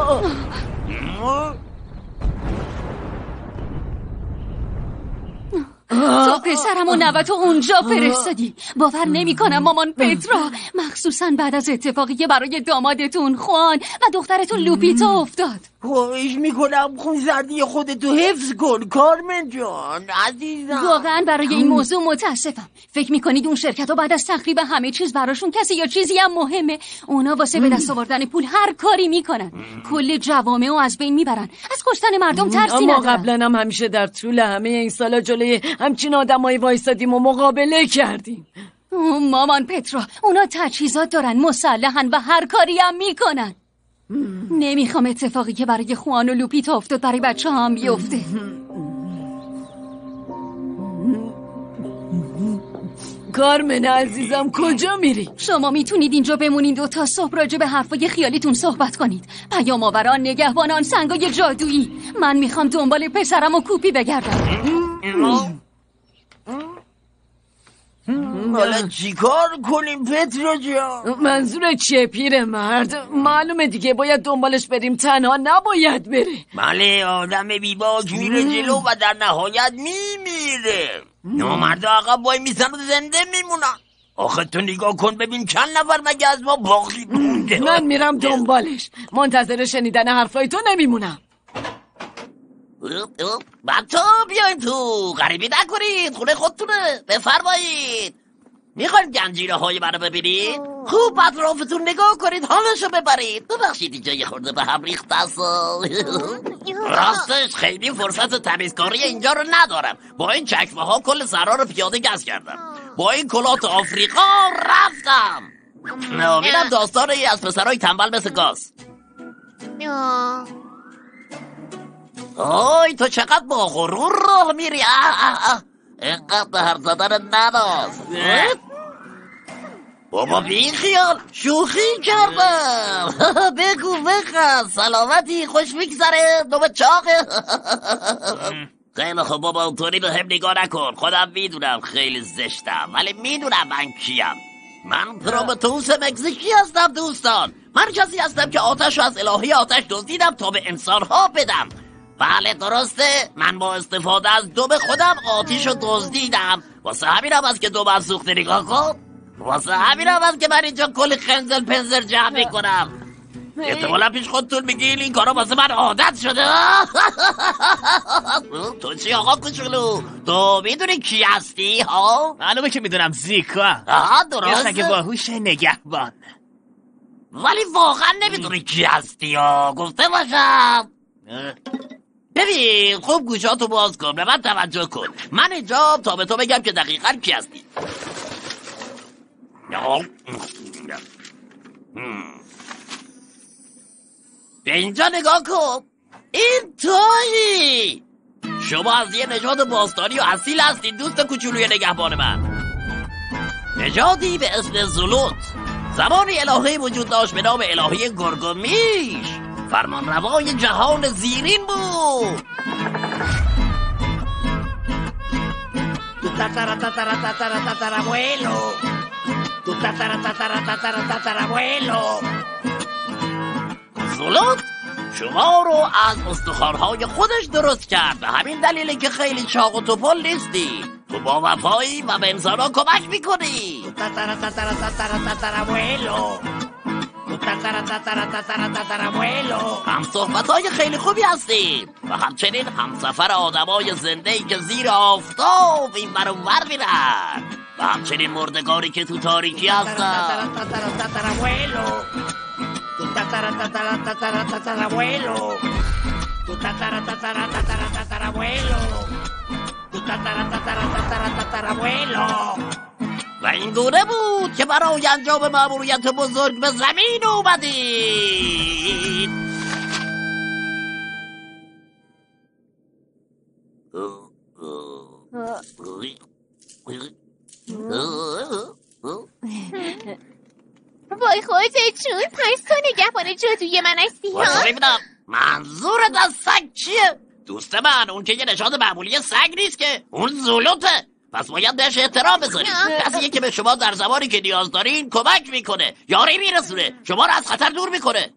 تو پسرم و نوتو اونجا فرستادی. باور نمی کنم مامان پترا، مخصوصا بعد از اتفاقی که برای دامادتون خوان و دخترتون لوپیتا افتاد. خواهش میکنم خونسردی خودتو حفظ کن کارمن جان عزیزم. واقعا برای این موضوع متاسفم. فکر میکنید اون شرکت ها بعد از تقریبا همه چیز براشون کسی یا چیزی هم مهمه؟ اونا واسه به دست آوردن پول هر کاری میکنن. کل جوامع رو از بین میبرن. از کشتن مردم ترسی ندارن. اما قبلا هم همیشه در طول همه این سالا جلوی همچین آدمایی وایسادیم و مقابله کردیم. مامان پترا، اونا تجهیزات دارن، مسلحن و هر کاری هم میکنن. نمیخوام اتفاقی که برای خوان و لوپیتا افتاد برای بچه هم بیفته. کارمن عزیزم کجا میری؟ شما میتونید اینجا بمونید و تا صبح راجع به حرفای خیالیتون صحبت کنید. پیام آوران، نگهبانان، سنگای جادویی. من میخوام دنبال پسرم و کوپی بگردم. حالا چی کار کنیم پترا جان؟ منظور چیه پیرمرد؟ معلومه دیگه باید دنبالش بریم، تنها نباید بره. بله، آدم بیباک میره جلو و در نهایت میمیره. نامرد آقا بای میزن و زنده میمونن. آخه تو نگاه کن ببین چند نفر مگه از ما باقی مونده. من میرم دنبالش، منتظر شنیدن حرفای تو نمیمونم. بچه بیاین تو، غریبی نکنید، خونه خودتونه، بفرمایید. میخواین گنجینه های منو ببینید؟ خوب اطرافتون نگاه کنید، حالشو ببرید. ببخشید اینجا یه خورده به هم ریخته است. راستش خیلی فرصت تمیزکاری اینجا رو ندارم. با این چکمه ها کل سرا رو پیاده گز کردم. با این کلات آفریقا رفتم. میرم داستان از پسرهای تنبل مثل گاز. آی تو چقدر با غرور راه میری. اینقدر هر زدن نداز. بابا بی خیال شوخی کردم. بگو بخند، سلامتی، خوش میگذره، دوم چاقه. خیلی خب بابا اونطوری به هم نگاه نکن. خودم میدونم خیلی زشتم، ولی میدونم من کیم. من پرومتوس مکزیکی هستم دوستان. من کسی هستم که آتش رو از الهه آتش دزدیدم تا به انسانها بدم. بله درسته، من با استفاده از دم خودم آتش رو دزدیدم. واسه همین هم هست که دم از سوخته نگاه کن. واسه همین هم هست که من اینجا کلی خنزل پنزل جمع میکنم. احتمالا پیش خودتون میگین این کارا واسه من عادت شده. تو چی آقا کوچولو؟ تو میدونی کی هستی ها؟ معلومه که میدونم زیکا. درسته؟ یه سگ باهوش نگهبان. ولی واقعا نمیدونی کی هستی ها، گفته باشم. ببین خوب گوشاتو باز کن، به من توجه کن. من اینجا تا به تو بگم که دقیقا کی هستی. به اینجا نگاه کن، این تویی. شما از یه نژاد باستانی و اصیل هستید دوست کوچولوی نگهبان من. نژادی به اسم زولوت. زمانی الهه وجود داشت به نام الهه گرگومیش، فرمانروای جهان زیرین بود. زولوت شما رو از استخوان‌های خودش درست کرد، به همین دلیله که خیلی چاق و توپل نیستی. تو با وفایی و به انسان‌ها کمک میکنی. هم صحبت‌های خیلی خوبی هستی و همچنین همسفر آدمای زنده‌ای که زیر آفتاب این بر اون ور میرن و همچنین مردگاری که تو تاریکی هستن. و این گونه بود که برای انجام مأموریت بزرگ به زمین اومدید. وای خودت جون، پس تو نگهبان جادویی من هستی ها؟ ببینم منظورت از سگ چیه؟ دوست من اون که یه نژاد معمولی سگ نیست که، اون زولوته. پس باید بهش احترام بذارید. کسیه که به شما در زمانی که نیاز دارین کمک میکنه، یاری میرسونه، شما رو از خطر دور میکنه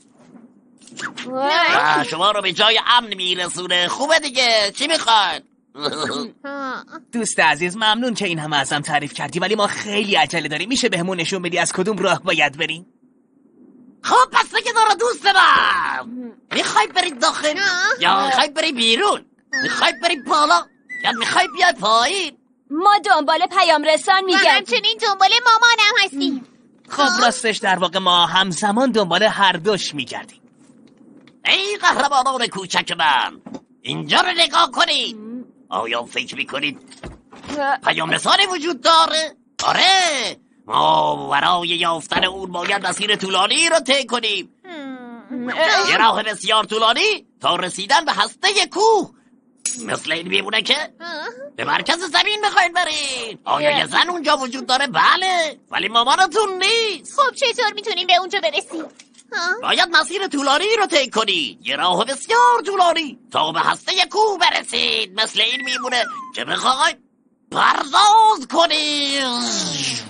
و شما رو به جای امن میرسونه. خوبه دیگه، چی میخواید؟ دوست عزیز ممنون که این همه ازم تعریف کردی، ولی ما خیلی عجله داریم. میشه بهمون نشون بدی از کدوم راه باید بریم؟ خب پس که داره دوست من، میخوای بری داخل یا میخوای بری بیرون؟ میخوای بری بالا یا میخوای بیای پایین؟ ما دنبال پیام رسان میگردیم. و همچنین دنبال مامانم هستیم. خب راستش در واقع ما همزمان دنبال هر دوش میگردیم. ای قهرمانان کوچک من، اینجا رو نگاه کنید. آیا فکر میکنید پیام رسانی وجود داره؟ آره، ما برای یافتن اون باید مسیر طولانی رو طی کنیم. یه راه بسیار طولانی تا رسیدن به هسته کوه. مثل این میمونه که به مرکز زمین میخواین برین. آیا یه زن اونجا وجود داره؟ بله، ولی مامانتون نیست. خب چطور میتونیم به اونجا برسیم؟ باید مسیر طولانی رو طی کنید، یه راه بسیار طولانی تا به هسته کوه برسید. مثل این میمونه که بخواید پرواز کنید،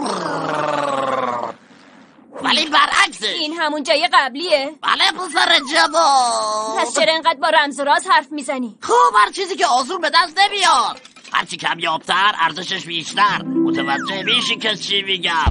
ولی برعکسه. این همون جای قبلیه؟ بله پسر جوان. پس چرا اینقدر با رمز و راز حرف میزنی؟ خب هر چیزی که آزور به دست نمیاد، هرچی کمیابتر ارزشش بیشتر. متوجه میشی که چی میگم؟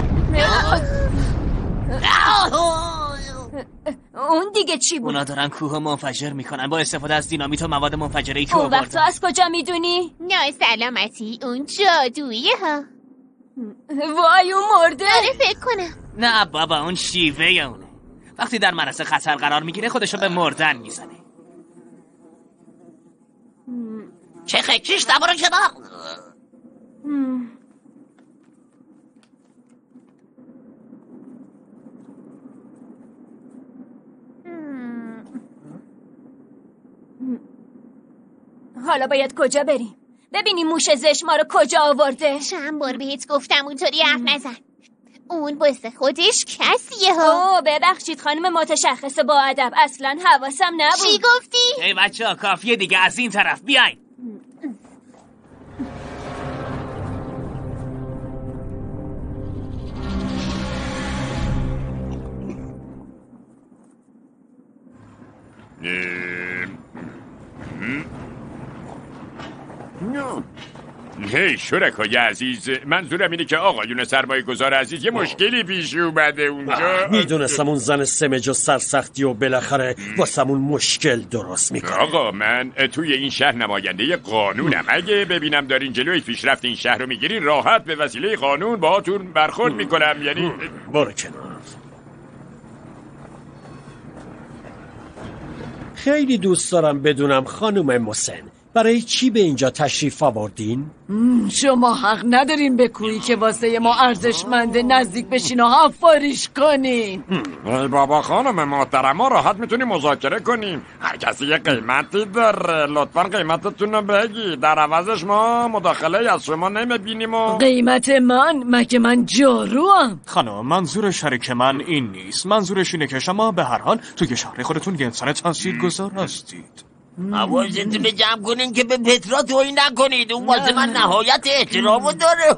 اون دیگه چی بود؟ اونا دارن کوه منفجر میکنن با استفاده از دینامیت و مواد منفجره‌ای که اون وقت تو از کجا میدونی؟ نه سلامتی، اون جادویی ها. وای اون مرده. آره فکر کنم. نه بابا اون شیوه اونه. وقتی در معرض خطر قرار میگیره خودشو به مردن میزنه. چه خکیش نبارو کنار. حالا باید کجا بریم؟ ببینیم موش زش ما رو کجا آورده. چند بار بهت گفتم اونطوری حرف نزن. اون واسه خودش کسیه ها. اوه ببخشید خانم متشخص با ادب، اصلا حواسم نبود. چی گفتی؟ ای بچه ها کافیه دیگه، از این طرف بیاین. هی شرکای عزیز، منظورم اینه که آقایون سرمایه گذار عزیز یه مشکلی پیش اومده اونجا. میدونستم اون زن سمج و سرسختی و بالاخره واسمون مشکل درست میکنه. آقا من توی این شهر نماینده قانونم. اگه ببینم دارین جلوی پیشرفت این شهر رو میگیرین راحت به وسیله قانون باهاتون برخورد میکنم. یعنی برو کنار. خیلی دوست دارم بدونم خانم مسن برای چی به اینجا تشریف آوردین؟ شما حق ندارین به کویی که واسه ما ارزشمنده نزدیک بشین و حفاریش کنین. ای بابا خانم محترم، ما راحت میتونیم مذاکره کنیم. هر کسی یه قیمتی داره، لطفا قیمتتون رو بگی، در عوضش ما مداخله از شما نمیبینیم. و قیمت من؟ مگه من جاروام؟ خانم منظور شریک من این نیست. منظورش اینه که شما به هر حال توی شهر خودتون یه انسان تاثیرگذار هستید. حواستون رو جمع کنین که به پترا توهین نکنید. اون واسه من نهایت احترامو داره.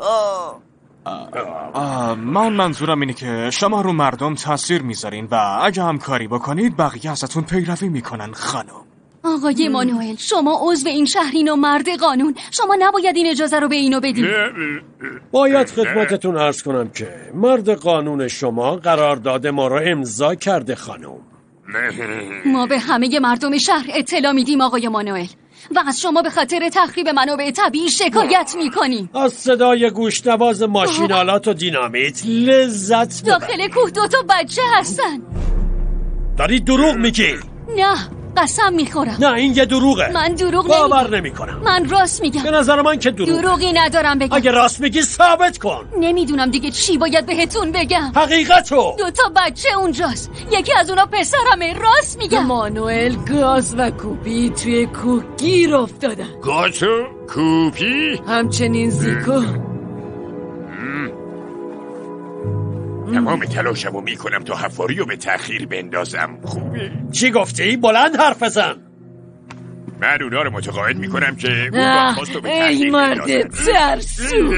من منظورم اینه که شما رو مردم تاثیر میذارین و اگه هم کاری بکنید بقیه ازتون پیروی میکنن. خانم آقای مانوئل، شما عضو این شهرین و مرد قانون، شما نباید این اجازه رو به اینو بدین. باید خدمتتون عرض کنم که مرد قانون شما قرارداد ما رو امضا کرده خانم. ما به همه مردم شهر اطلاع میدیم آقای مانوئل و از شما به خاطر تخریب منابع طبیعی شکایت میکنیم. از صدای گوشنواز ماشینالات و دینامیت لذت ببرید. داخل کوه 2 بچه هستن. داری دروغ میگی؟ نه، قسم میخورم. نه این یه دروغه. من دروغ باور نمیکنم. من راست میگم. به نظر من که دروغی ندارم بگم. اگه راست میگی ثابت کن. نمیدونم دیگه چی باید بهتون بگم. حقیقتو. 2 بچه اونجاست، یکی از اونا پسرمه. راست میگم. مانوئل، گاز و کوپی توی کوه گیر افتادن. گاز و کوپی؟ همچنین زیکو. تمام تلاشمو میکنم تا حفاری رو به تأخیر بندازم. خوبه؟ چی گفتی؟ بلند حرف بزن. من اونا رو متقاعد میکنم که اون درخواست رو به تأخیر ای مرد ترسو.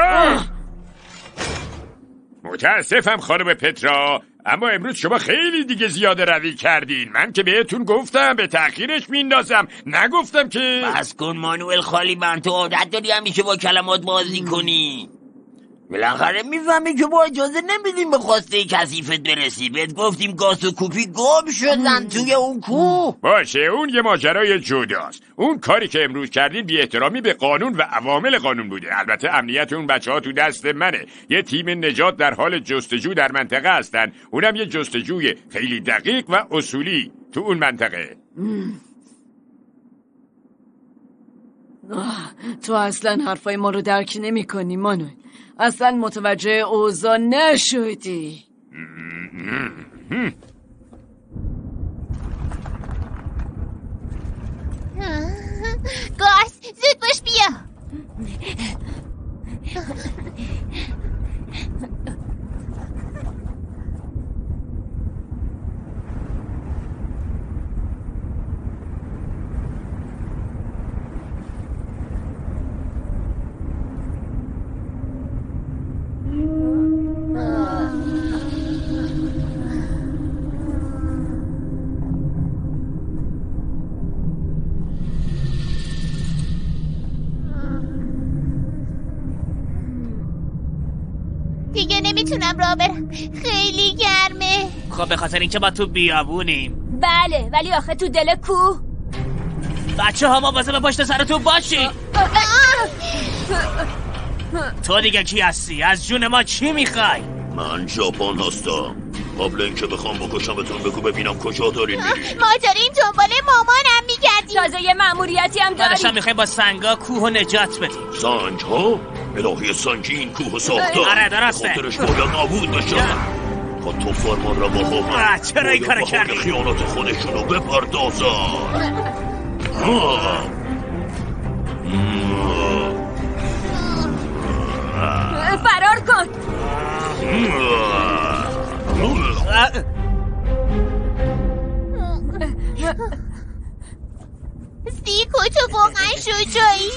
متاسفم خانم پترا، اما امروز شما خیلی دیگه زیاده روی کردین. من که بهتون گفتم به تأخیرش میندازم، نگفتم که بس کن مانوئل خالی من، تو عادت داری همیشه با کلمات بازی کنی. بالاخره میفهمی که با اجازه نمیدیم به خواسته کثیفت برسی. بهت گفتیم گاز و کوپی گم شدن توی اون کوه. باشه، اون یه ماجرای جداست. اون کاری که امروز کردین بی احترامی به قانون و عوامل قانون بوده. البته امنیت اون بچه‌ها تو دست منه. یه تیم نجات در حال جستجو در منطقه هستن. اونم یه جستجوی خیلی دقیق و اصولی تو اون منطقه. تو اصلا حرفای ما رو درک نمی کنی مانوئل. اصلا متوجه اوضاع نشدی. گاز زود باش بیا. دیگه نمیتونم راه برم، خیلی گرمه. خب به خاطر اینکه ما تو بیابونیم. بله، ولی آخه تو دل کوه. بچه ها مواظب پشت سرتون باشی. تو دیگه کی هستی؟ از جون ما چی میخوای؟ من ژاپن هستم. قبل اینکه بخوام بکشمتون بگو ببینم کجا دارین میرین. ما داریم دنبال مامانم میگردیم. تازه یه مأموریتی هم داریم. بعدش هم میخوایم با سنگا کوه و نجات بدیم. سنگ ها؟ الهی سنگی این کوه ساختن. آره درسته. خاطرش باید نابود بشن. حتی فرمان رواها هم چرا این کار کردی؟ خیانات خودشونو بپردازن. فرار کن. زیکو تو واقعا شجاعی.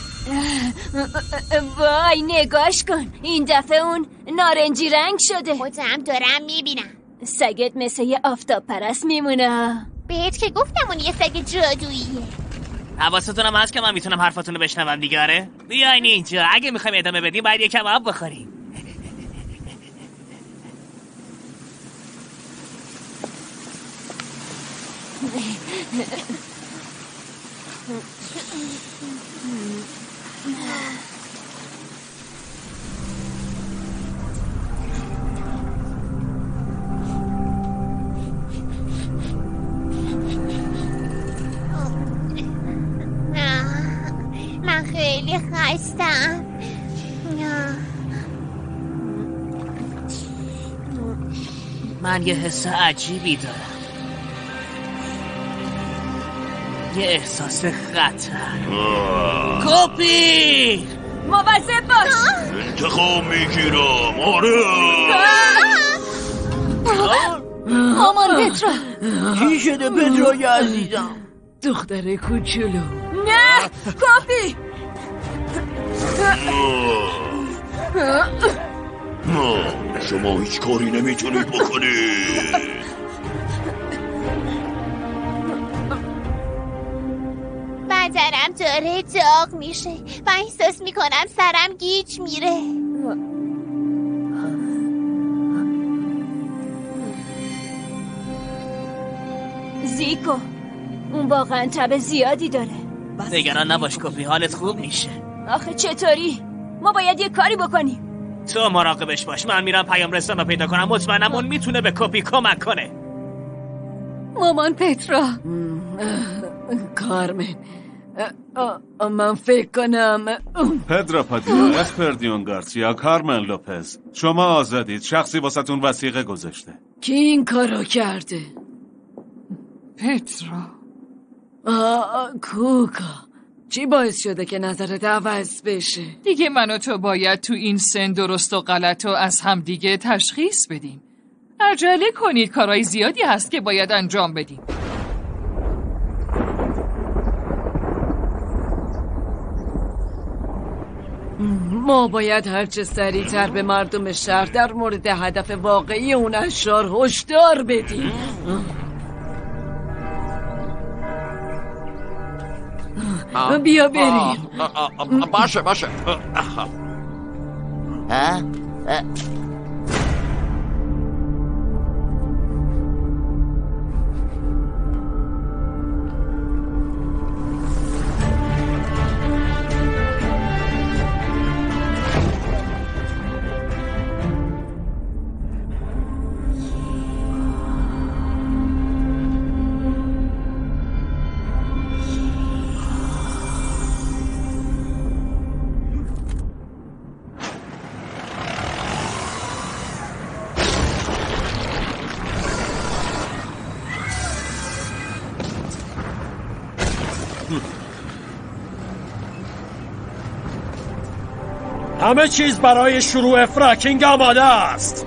وای نگاش کن، این دفعه اون نارنجی رنگ شده. خودم دارم میبینم. سگت مثل یه آفتاب پرست میمونه. بهت که گفتم اون یه سگ جادوییه. حواستون هم هست که من میتونم حرفاتون رو بشنوم دیگه؟ آره بیاین اینجا. اگه میخوایم ادامه بدیم باید یکم آب بخوریم. من خیلی خستم. من یه حس عجیبی دارم، یه احساس خطر. کپی مواظب باش. انتقام میگیرم. آره مامان پترا. چی شده پترای عزیزم؟ دختر کوچولو. نه کپی. شما هیچ کاری نمیتونید بکنید. بدنم داره داغ میشه و احساس میکنم سرم گیج میره. زیکو اون واقعا تب زیادی داره. نگران نباش کپی، حالت خوب میشه. آخه چطوری؟ ما باید یه کاری بکنیم. تو مراقبش باش، من میرم پیام رسان رو پیدا کنم. مطمئنم اون میتونه به کپی کمک کنه. مامان پترا. کارمن من فکر کنم پدرا پادیا، اسپردیون گارسیا، کارمن لوپز، شما آزادید. شخصی واسهتون وثیقه گذاشته. کی این کارو کرده؟ پترا. کوکا، چی باعث شده که نظرت عوض بشه؟ دیگه من و تو باید تو این سن درست و غلط رو از هم دیگه تشخیص بدیم. عجله کنید، کارهای زیادی هست که باید انجام بدیم. ما باید هرچه سریعتر به مردم شهر در مورد هدف واقعی اون اشرار هشدار بدیم. بیا بریم. باشه همه چیز برای شروع فراکینگ آماده است.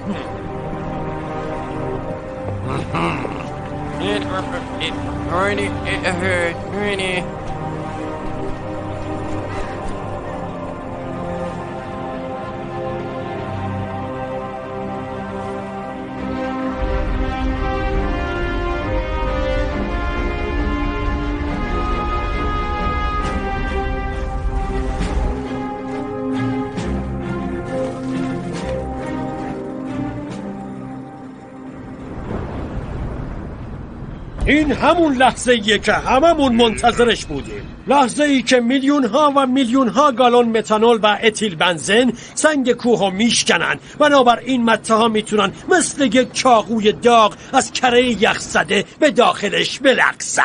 این همون لحظه ایه که هممون منتظرش بودیم. لحظه ای که میلیون ها و میلیون ها گالون متانول و اتیل بنزین سنگ کوه میشکنن. بنابراین مته ها میتونن مثل یک چاقوی داغ از کره یخ زده به داخلش بلغزن.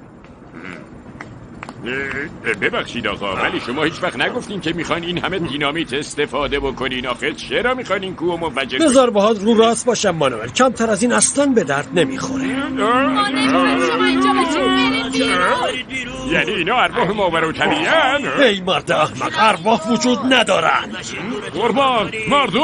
ببخشید آقا، ولی شما هیچ وقت نگفتین که میخوان این همه دینامیت استفاده بکنین. آخه چرا میخوان این کوه منفجر کنین؟ بذار باهات رو راست باشم مانوئل، کمتر از این اصلا به درد نمیخوره. یعنی اینا ارواح ماورا طبیعن؟ ای مرد احمق، ارواح وجود ندارن. قربان مردم،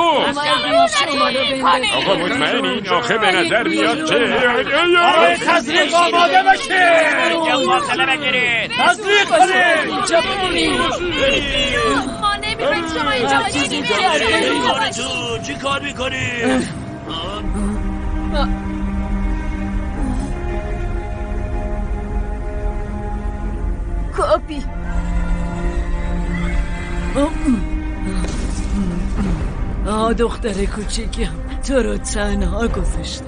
آقا مطمئنین؟ آخه به نظر میاد که آقای تزریق آماده باشه. فاصله بگیرید. تزریق کنید. اینجا بگیرید. ما نمی‌خوایم شما اینجا باشید. چی کار میکنی؟ کپی. دختر کوچیکم، تو رو تنها گذاشتم.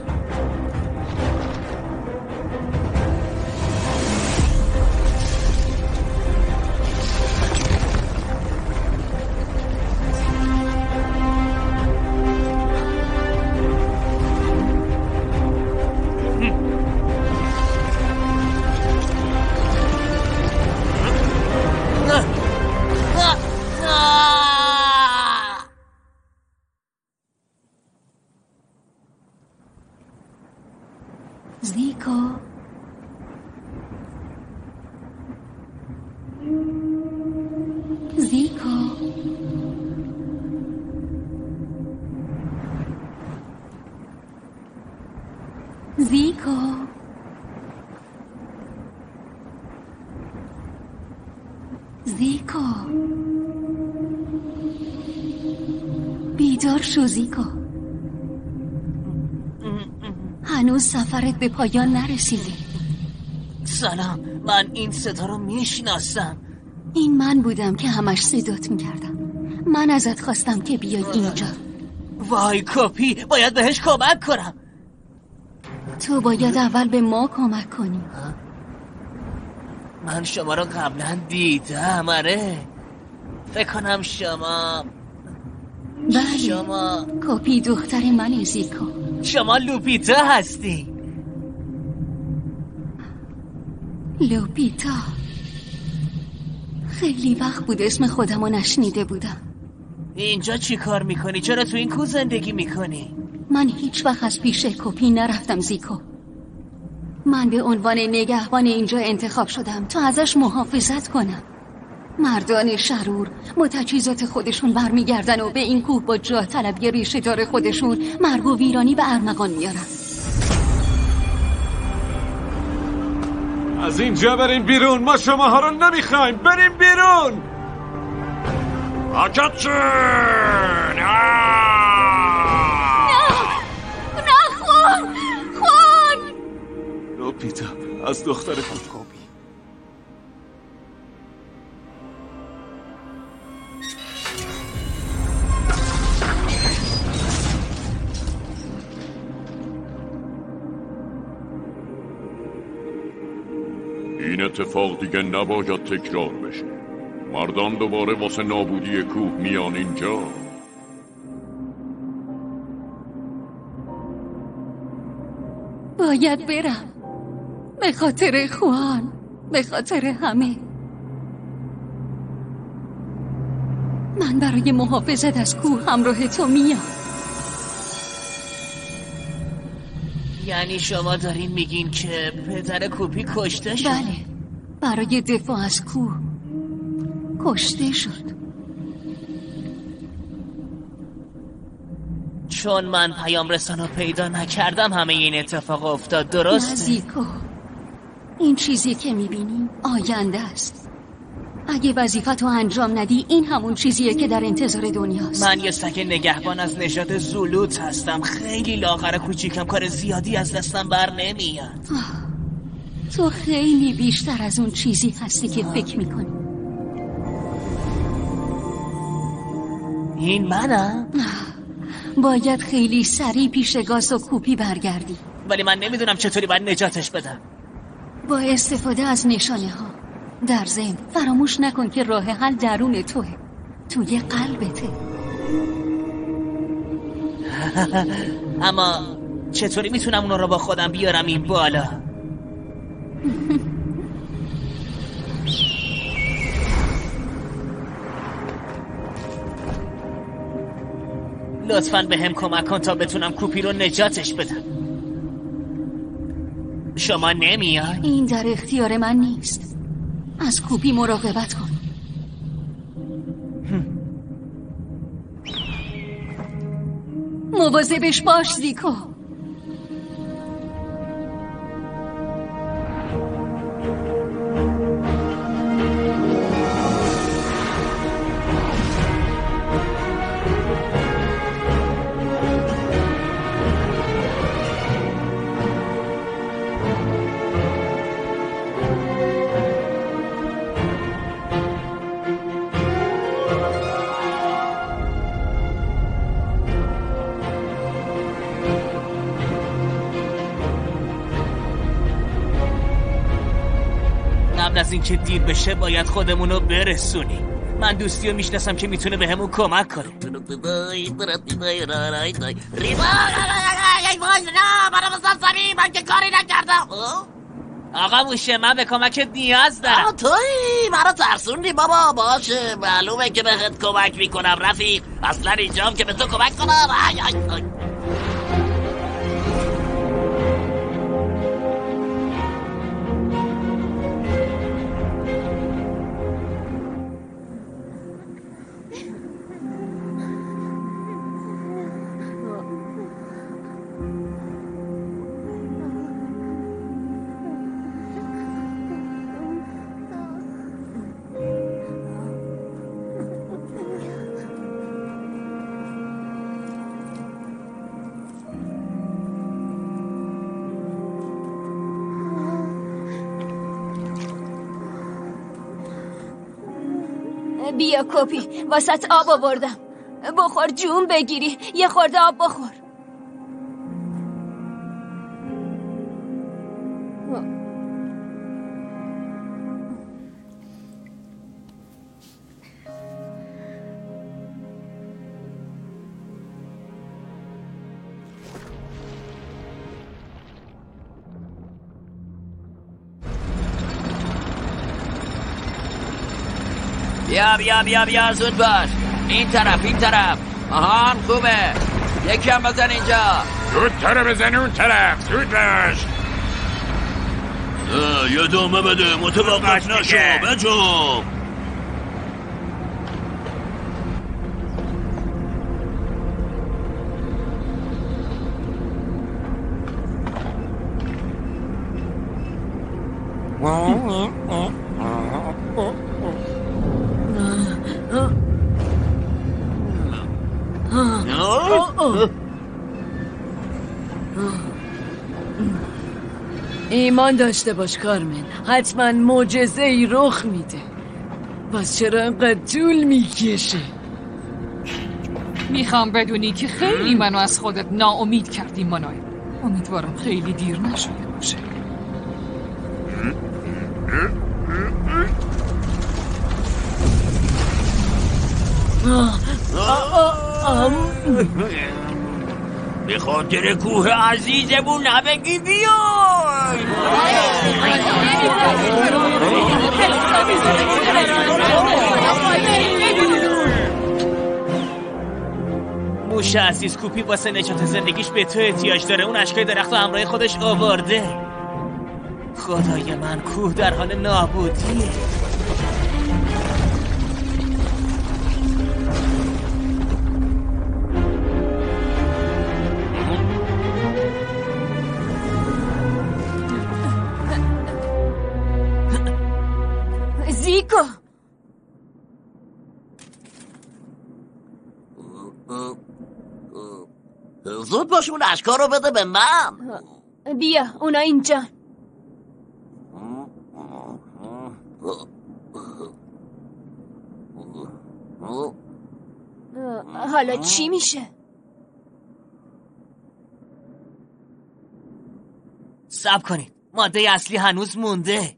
زیکو بیدار شو زیکو، هنوز سفرت به پایان نرسیده. سلام، من این صدا رو میشناسم. این من بودم که همش صدات میکردم. من ازت خواستم که بیای اینجا. وای کپی، باید بهش کمک کنم. تو باید اول به ما کمک کنی. من شما رو قبلا دیدم. آره فکر کنم شما کپی دختر من زیکو. شما لوپیتا هستی؟ لوپیتا، خیلی وقت بود اسم خودمو نشنیده بودم. اینجا چی کار میکنی؟ چرا تو این کوه زندگی میکنی؟ من هیچ وقت از پیش کپی نرفتم زیکو. من به عنوان نگهبان اینجا انتخاب شدم تا ازش محافظت کنم. مردان شرور با تجهیزات خودشون برمیگردن و به این کوه با جاه طلبی ریشه دار خودشون مرگ و ویرانی به ارمغان میارن. از اینجا بریم بیرون، ما شماها رو نمیخوایم. بریم بیرون. آکاتشون نه خون لوپیتا از دختر کپی. این اتفاق دیگه نباید تکرار بشه. مردان دوباره واسه نابودی کوه میان اینجا. باید برم، به خاطر خوان، به خاطر همه. من برای محافظت از کوه همراه تو میام. یعنی شما دارین میگین که پدر کپی کشته شد؟ بله، برای دفاع از کوه کشته شد. چون من پیام رسانو پیدا نکردم همه این اتفاق افتاد، درسته؟ زیکو، این چیزی که میبینی آینده است. اگه وظیفتو انجام ندی این همون چیزیه که در انتظار دنیاست. من یه سگ نگهبان از نژاد زولوت هستم. خیلی لاغر کوچیکم، کار زیادی از دستم بر نمیاد. تو خیلی بیشتر از اون چیزی هستی که فکر میکنی. این منم؟ باید خیلی سریع پیش گاز و کوپی برگردی. ولی من نمیدونم چطوری باید نجاتش بدم. با استفاده از نشانه ها. در ضمن فراموش نکن که راه حل درون توه، توی قلبته. اما چطوری میتونم اونو رو با خودم بیارم این بالا؟ لطفاً به هم کمک کن تا بتونم کوپی رو نجاتش بدم. شما نمیای؟ این در اختیار من نیست. از کوپی مراقبت کن. مواظبش باش زیکو. قبل از اینکه دیر بشه باید خودمونو برسونیم. من دوستیو میشناسم که میتونه بهمون کمک کنه. من که کاری نکردم. آقا موشه، من به کمکت نیاز دارم. تویی مرا ترسوندی بابا. باشه معلومه که بهت کمک میکنم رفیق. اصلا اینجام که به تو کمک کنم. بیا کپی، واسط آب آوردم. بخور جون بگیری. یه خورده آب بخور. بیا زود باش. این طرف. آهان خوبه. یکی هم بزن اینجا. زودتر بزن اون طرف. زود باش. یه دومه بده. متوقف نشو. بجو. ایمان داشته باش کارمن، حتما معجزه ای رخ میده. بس چرا انقدر طول میکشه؟ میخوام بدونی که خیلی منو از خودت ناامید کردی مانای. امیدوارم خیلی دیر نشده باشه. به خاطر کوه عزیزمون همگی بیای. موشه عزیز، کوپی واسه نجات زندگیش به تو احتیاج داره. اون اشکای درخت و همراه خودش آورده. خدای من، کوه در حال نابودیه. زیکو، زود باش اون اشکا رو بده به من. بیا اونا اینجا. حالا چی میشه؟ صبر کنید، ماده اصلی هنوز مونده.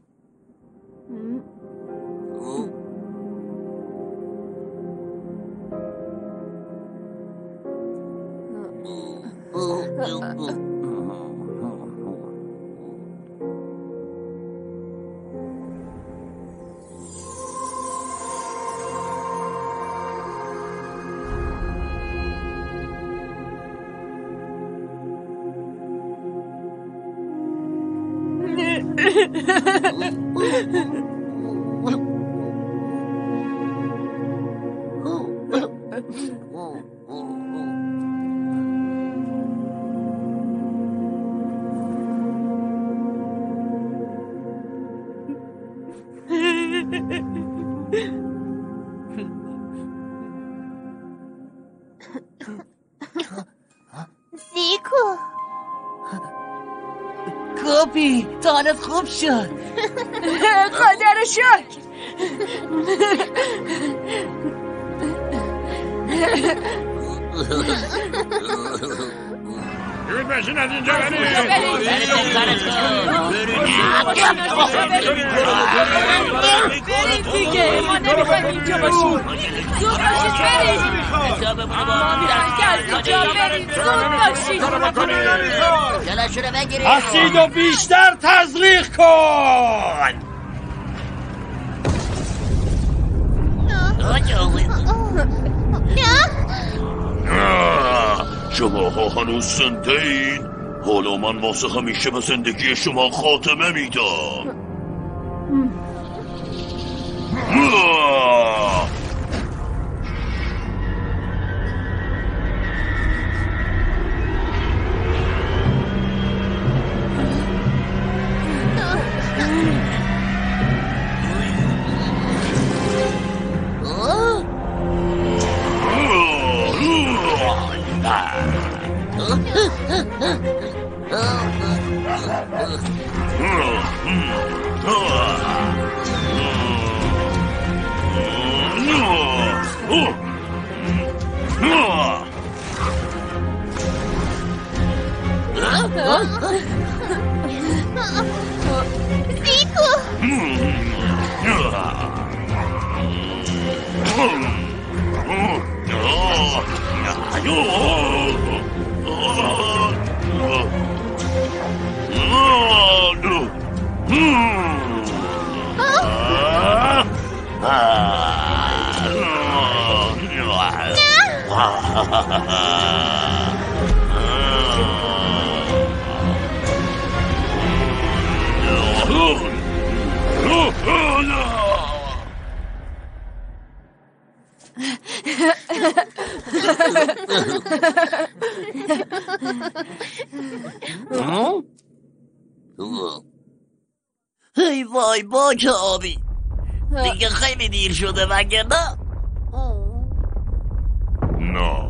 زیکو، کوپی، تا حالت خوب شد. خدا رو شکر. زود باشین از اینجا برید. برید دیگه، ما نمیخوایم اینجا باشیم. زود باشید برید. ما میرم که از اینجا برید. زود باشید. جلاشو رو بگیرید. اسیدو بیشتر تزریق کن. شماها هنوز زنده این؟ حالا من واسه همیشه به زندگی شما خاتمه میدم. ای وای باک آبی دیگه خیلی دیر شده مگه نه؟ نه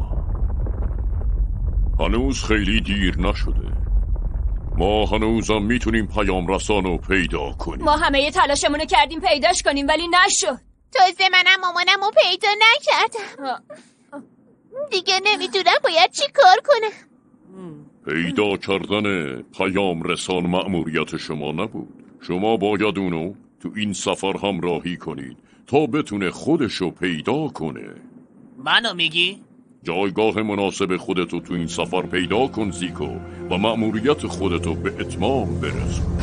هنوز خیلی دیر نشده. ما هنوزم میتونیم پیام رسانو پیدا کنیم. ما همه تلاشمونو کردیم پیداش کنیم ولی نشد. تازه منم مامانمو پیدا نکردم. دیگه نمیدونم باید چی کار کنم. پیدا کردن پیام رسان مأموریت شما نبود. شما باید اونو تو این سفر همراهی کنید تا بتونه خودشو پیدا کنه. منو میگی؟ جایگاه مناسب خودتو تو این سفر پیدا کن زیکو و مأموریت خودتو به اتمام برسون.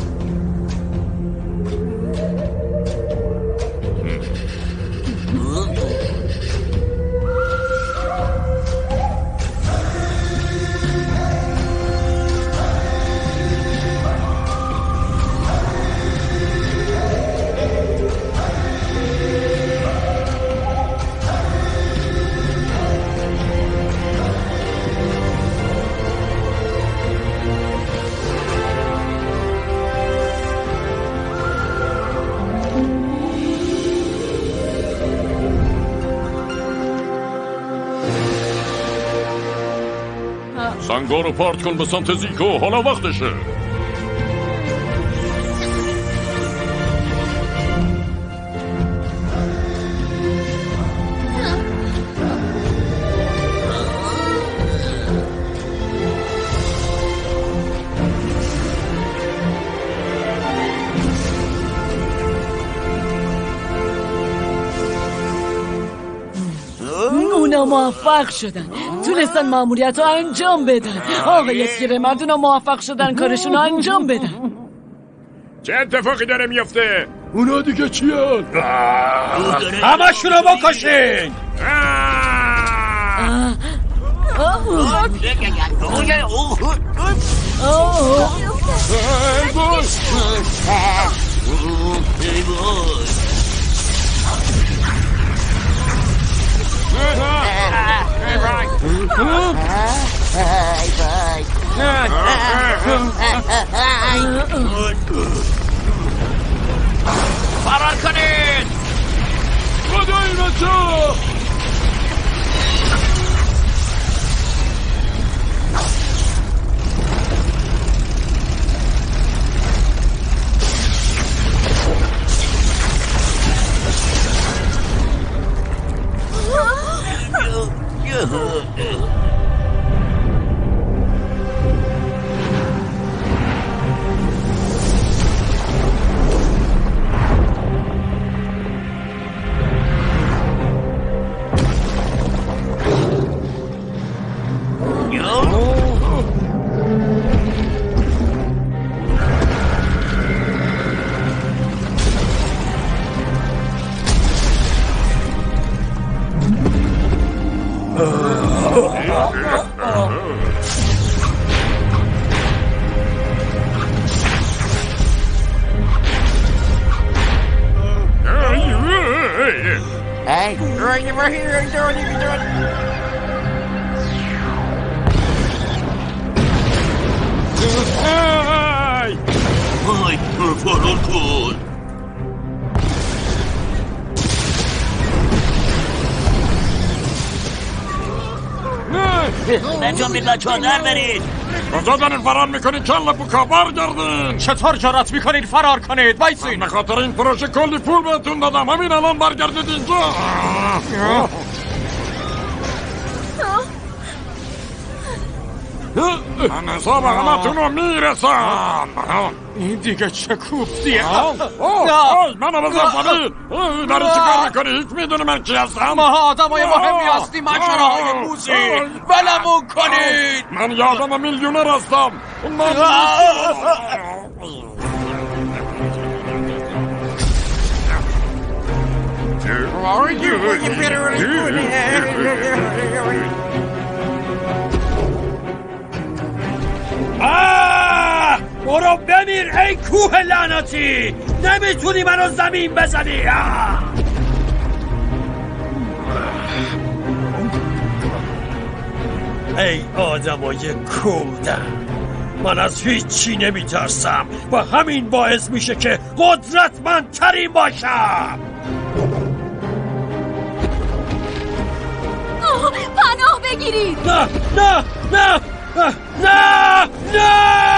سنگا رو پارت کن به سمت زیکو. حالا وقتشه. اونا موفق شدن، تونستن مأموریت رو انجام بدن. آقای پیرمرد اونا موفق شدن کارشون رو انجام بدن. چه اتفاقی داره میفته؟ اونا دیگه چیه؟ همشون رو بکشین. فرار کنید. خدای بچه. Hey, right over here, don't even do it. وای فرار کن. بچه ها میدن چادر برید. کجا دارین فرار میکنید؟ کل بوکا برگردین. چطور جرأت میکنید فرار کنید؟ وایسین. به خاطر این پروژه کلی پول بهتون دادم، همین الان برگردید اینجا. من حساب همتون رو میرسم. این دیگه چه کوفتیه؟ منو بزن پایین. داری چی کار میکنی؟ هیچ میدونی من کی هستم؟ ما آدمای مهمی هستیم، مجراهای موزی. ولمون کنید. من یه آدم میلیونر هستم. برو بمیر ای کوه لعنتی. نمیتونی منو زمین بزنی. ای آدمای کودن، من از هیچی نمیترسم و همین باعث میشه که قدرتمندترین باشم. پناه بگیرید. نه نه نه نه نه.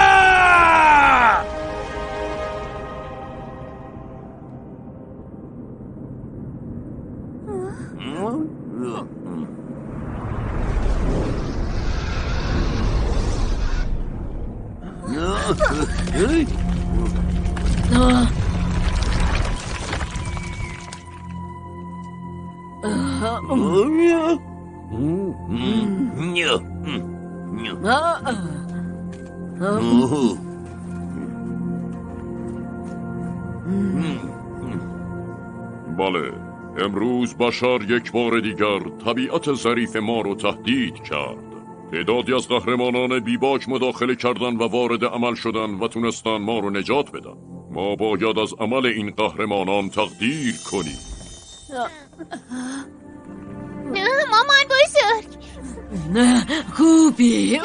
بله، امروز بشر یک بار دیگر طبیعت ظریف ما رو تهدید کرد. تعدادی از قهرمانان بیباک مداخله کردن و وارد عمل شدن و تونستن ما رو نجات بدن. ما باید از عمل این قهرمانان تقدیر کنیم. مامان بزرگ. نه کوبی.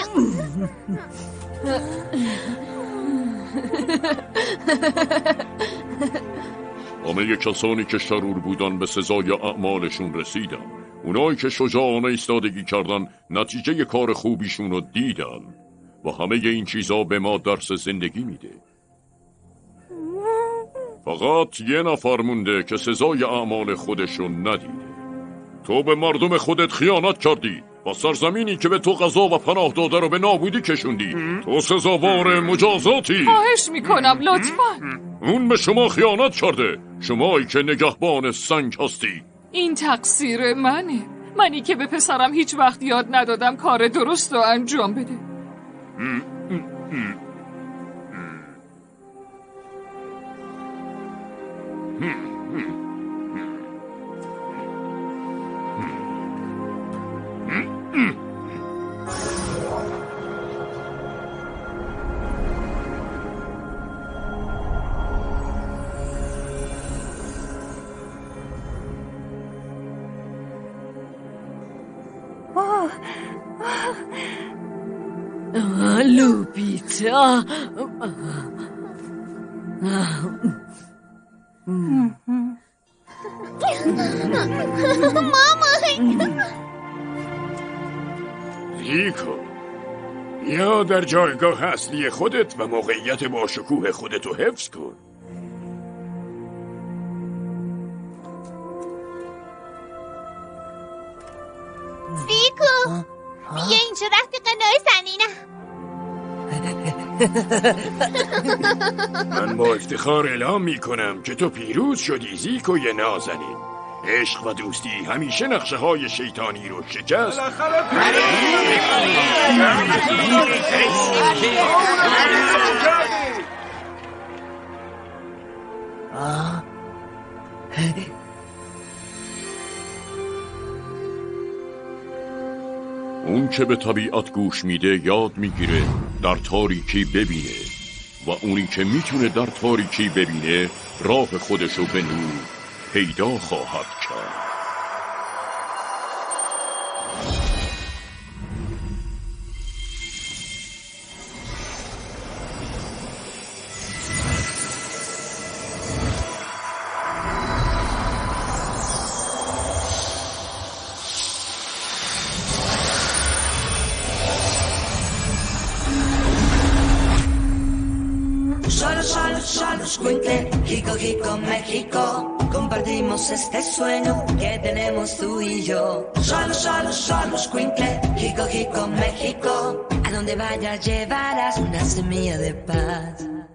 همه کسانی که شرور بودن به سزای اعمالشون رسیدن. اونایی که شجاعانه ایستادگی کردن نتیجه کار خوبیشون رو دیدن و همه این چیزا به ما درس زندگی میده. فقط یه نفر مونده که سزای اعمال خودشون ندیده. تو به مردم خودت خیانت کردی و سرزمینی که به تو غذا و پناه داده رو به نابودی کشوندی. تو سزاوار مجازاتی. خواهش میکنم لطفاً. اون به شما خیانت کرده، شمایی که نگهبان سنگ هستی. این تقصیر منه، منی که به پسرم هیچ وقت یاد ندادم کار درست رو انجام بده. لوپیتا. ریکو، یا در جایگاه اصلی خودت و موقعیت با شکوه خودتو حفظ کن. ریکو بیا اینجا وقتی قنای زنینم. من با افتخار اعلام میکنم که تو پیروز شدی زیکوی نازنین. عشق و دوستی همیشه نقشه های شیطانی رو شکست. اون که به طبیعت گوش میده یاد میگیره در تاریکی ببینه و اونی که میتونه در تاریکی ببینه راه خودشو به نور پیدا خواهد کرد. Rico, rico, México, compartimos este sueño que tenemos tú y yo. Solo, escuincle, rico, rico, México, a donde vayas llevarás una semilla de paz.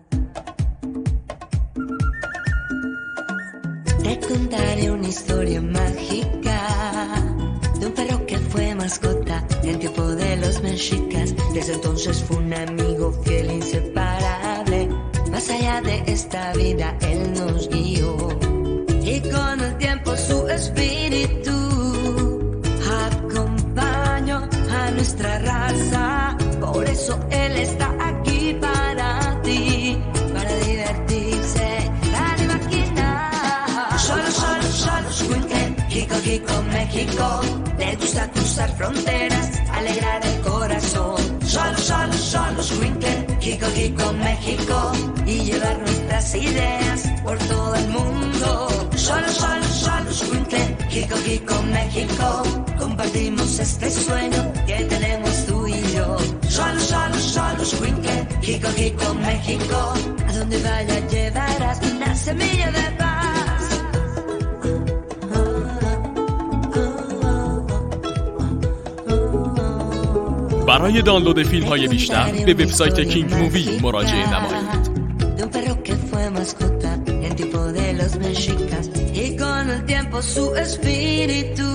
Te contaré una historia mágica de un perro que fue mascota en tiempo de los mexicas. Desde entonces fue un amigo fiel e inseparable. Más allá de esta vida él nos guió y con el tiempo su espíritu acompañó a nuestra raza. Por eso él está aquí para ti, para divertirse, para imaginar. Solo, escuincle, rico, rico, México. Le gusta cruzar fronteras, alegrar el corazón. Solo, escuincle, rico, rico, México. Y llevar nuestras ideas por todo el mundo. Solo, escuincle, rico, rico, México. Compartimos este sueño que tenemos tú y yo. Solo, escuincle, rico, rico, México. A donde vaya llevarás una semilla de paz. برای دانلود فیلم های بیشتر به وبسایت کینگ مووی مراجعه نمایید. De un perro que fue mascota en tiempo de los mexicas y con el tiempo su espíritu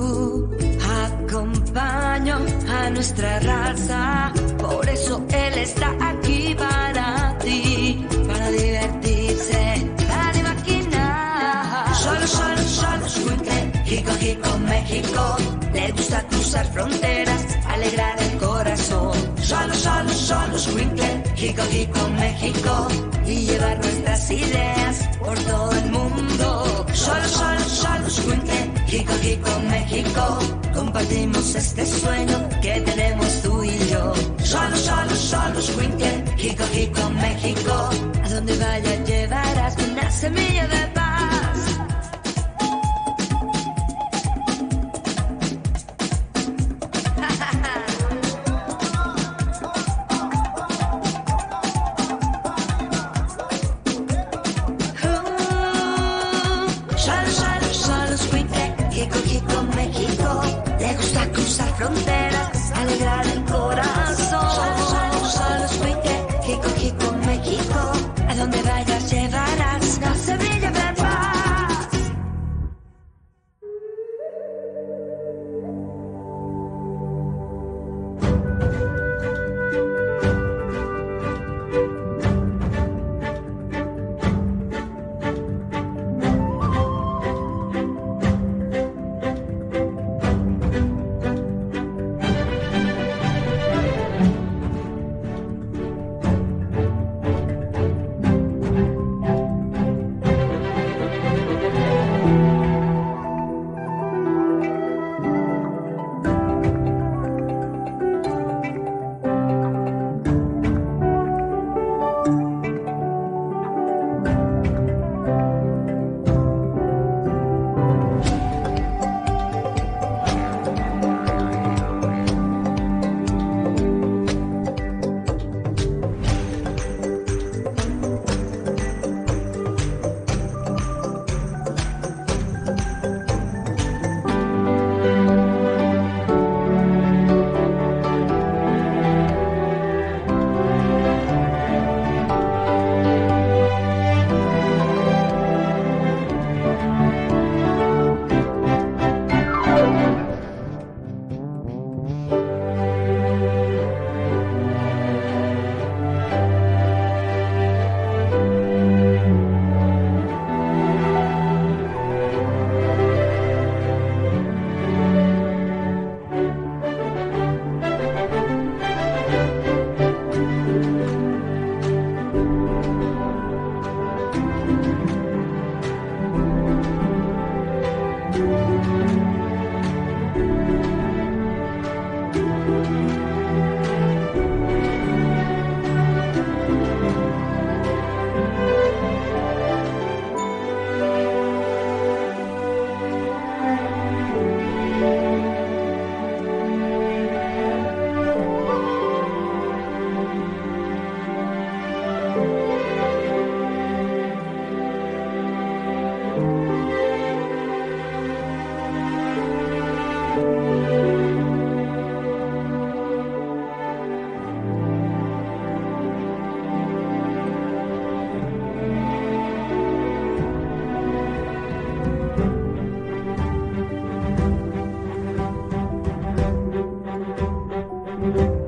acompañó a nuestra raza. Por eso él está aquí para ti, para divertirse, para imaginar. Solo, escuincle, rico, rico, México. Le gusta cruzar fronteras, alegrar el corazón. Solo, escuincle, rico, rico, México. Y llevar nuestras ideas por todo el mundo. Solo, escuincle, rico, rico, México. Compartimos este sueño que tenemos tú y yo. Solo, escuincle, rico, rico, México. A donde vaya llevarás una semilla de paz. Solo, escuincle, rico, rico, México. Le gusta cruzar fronteras, alegrar el corazón. Solo, escuincle, rico, rico, México. A donde vayas llevarás una semilla de Thank you.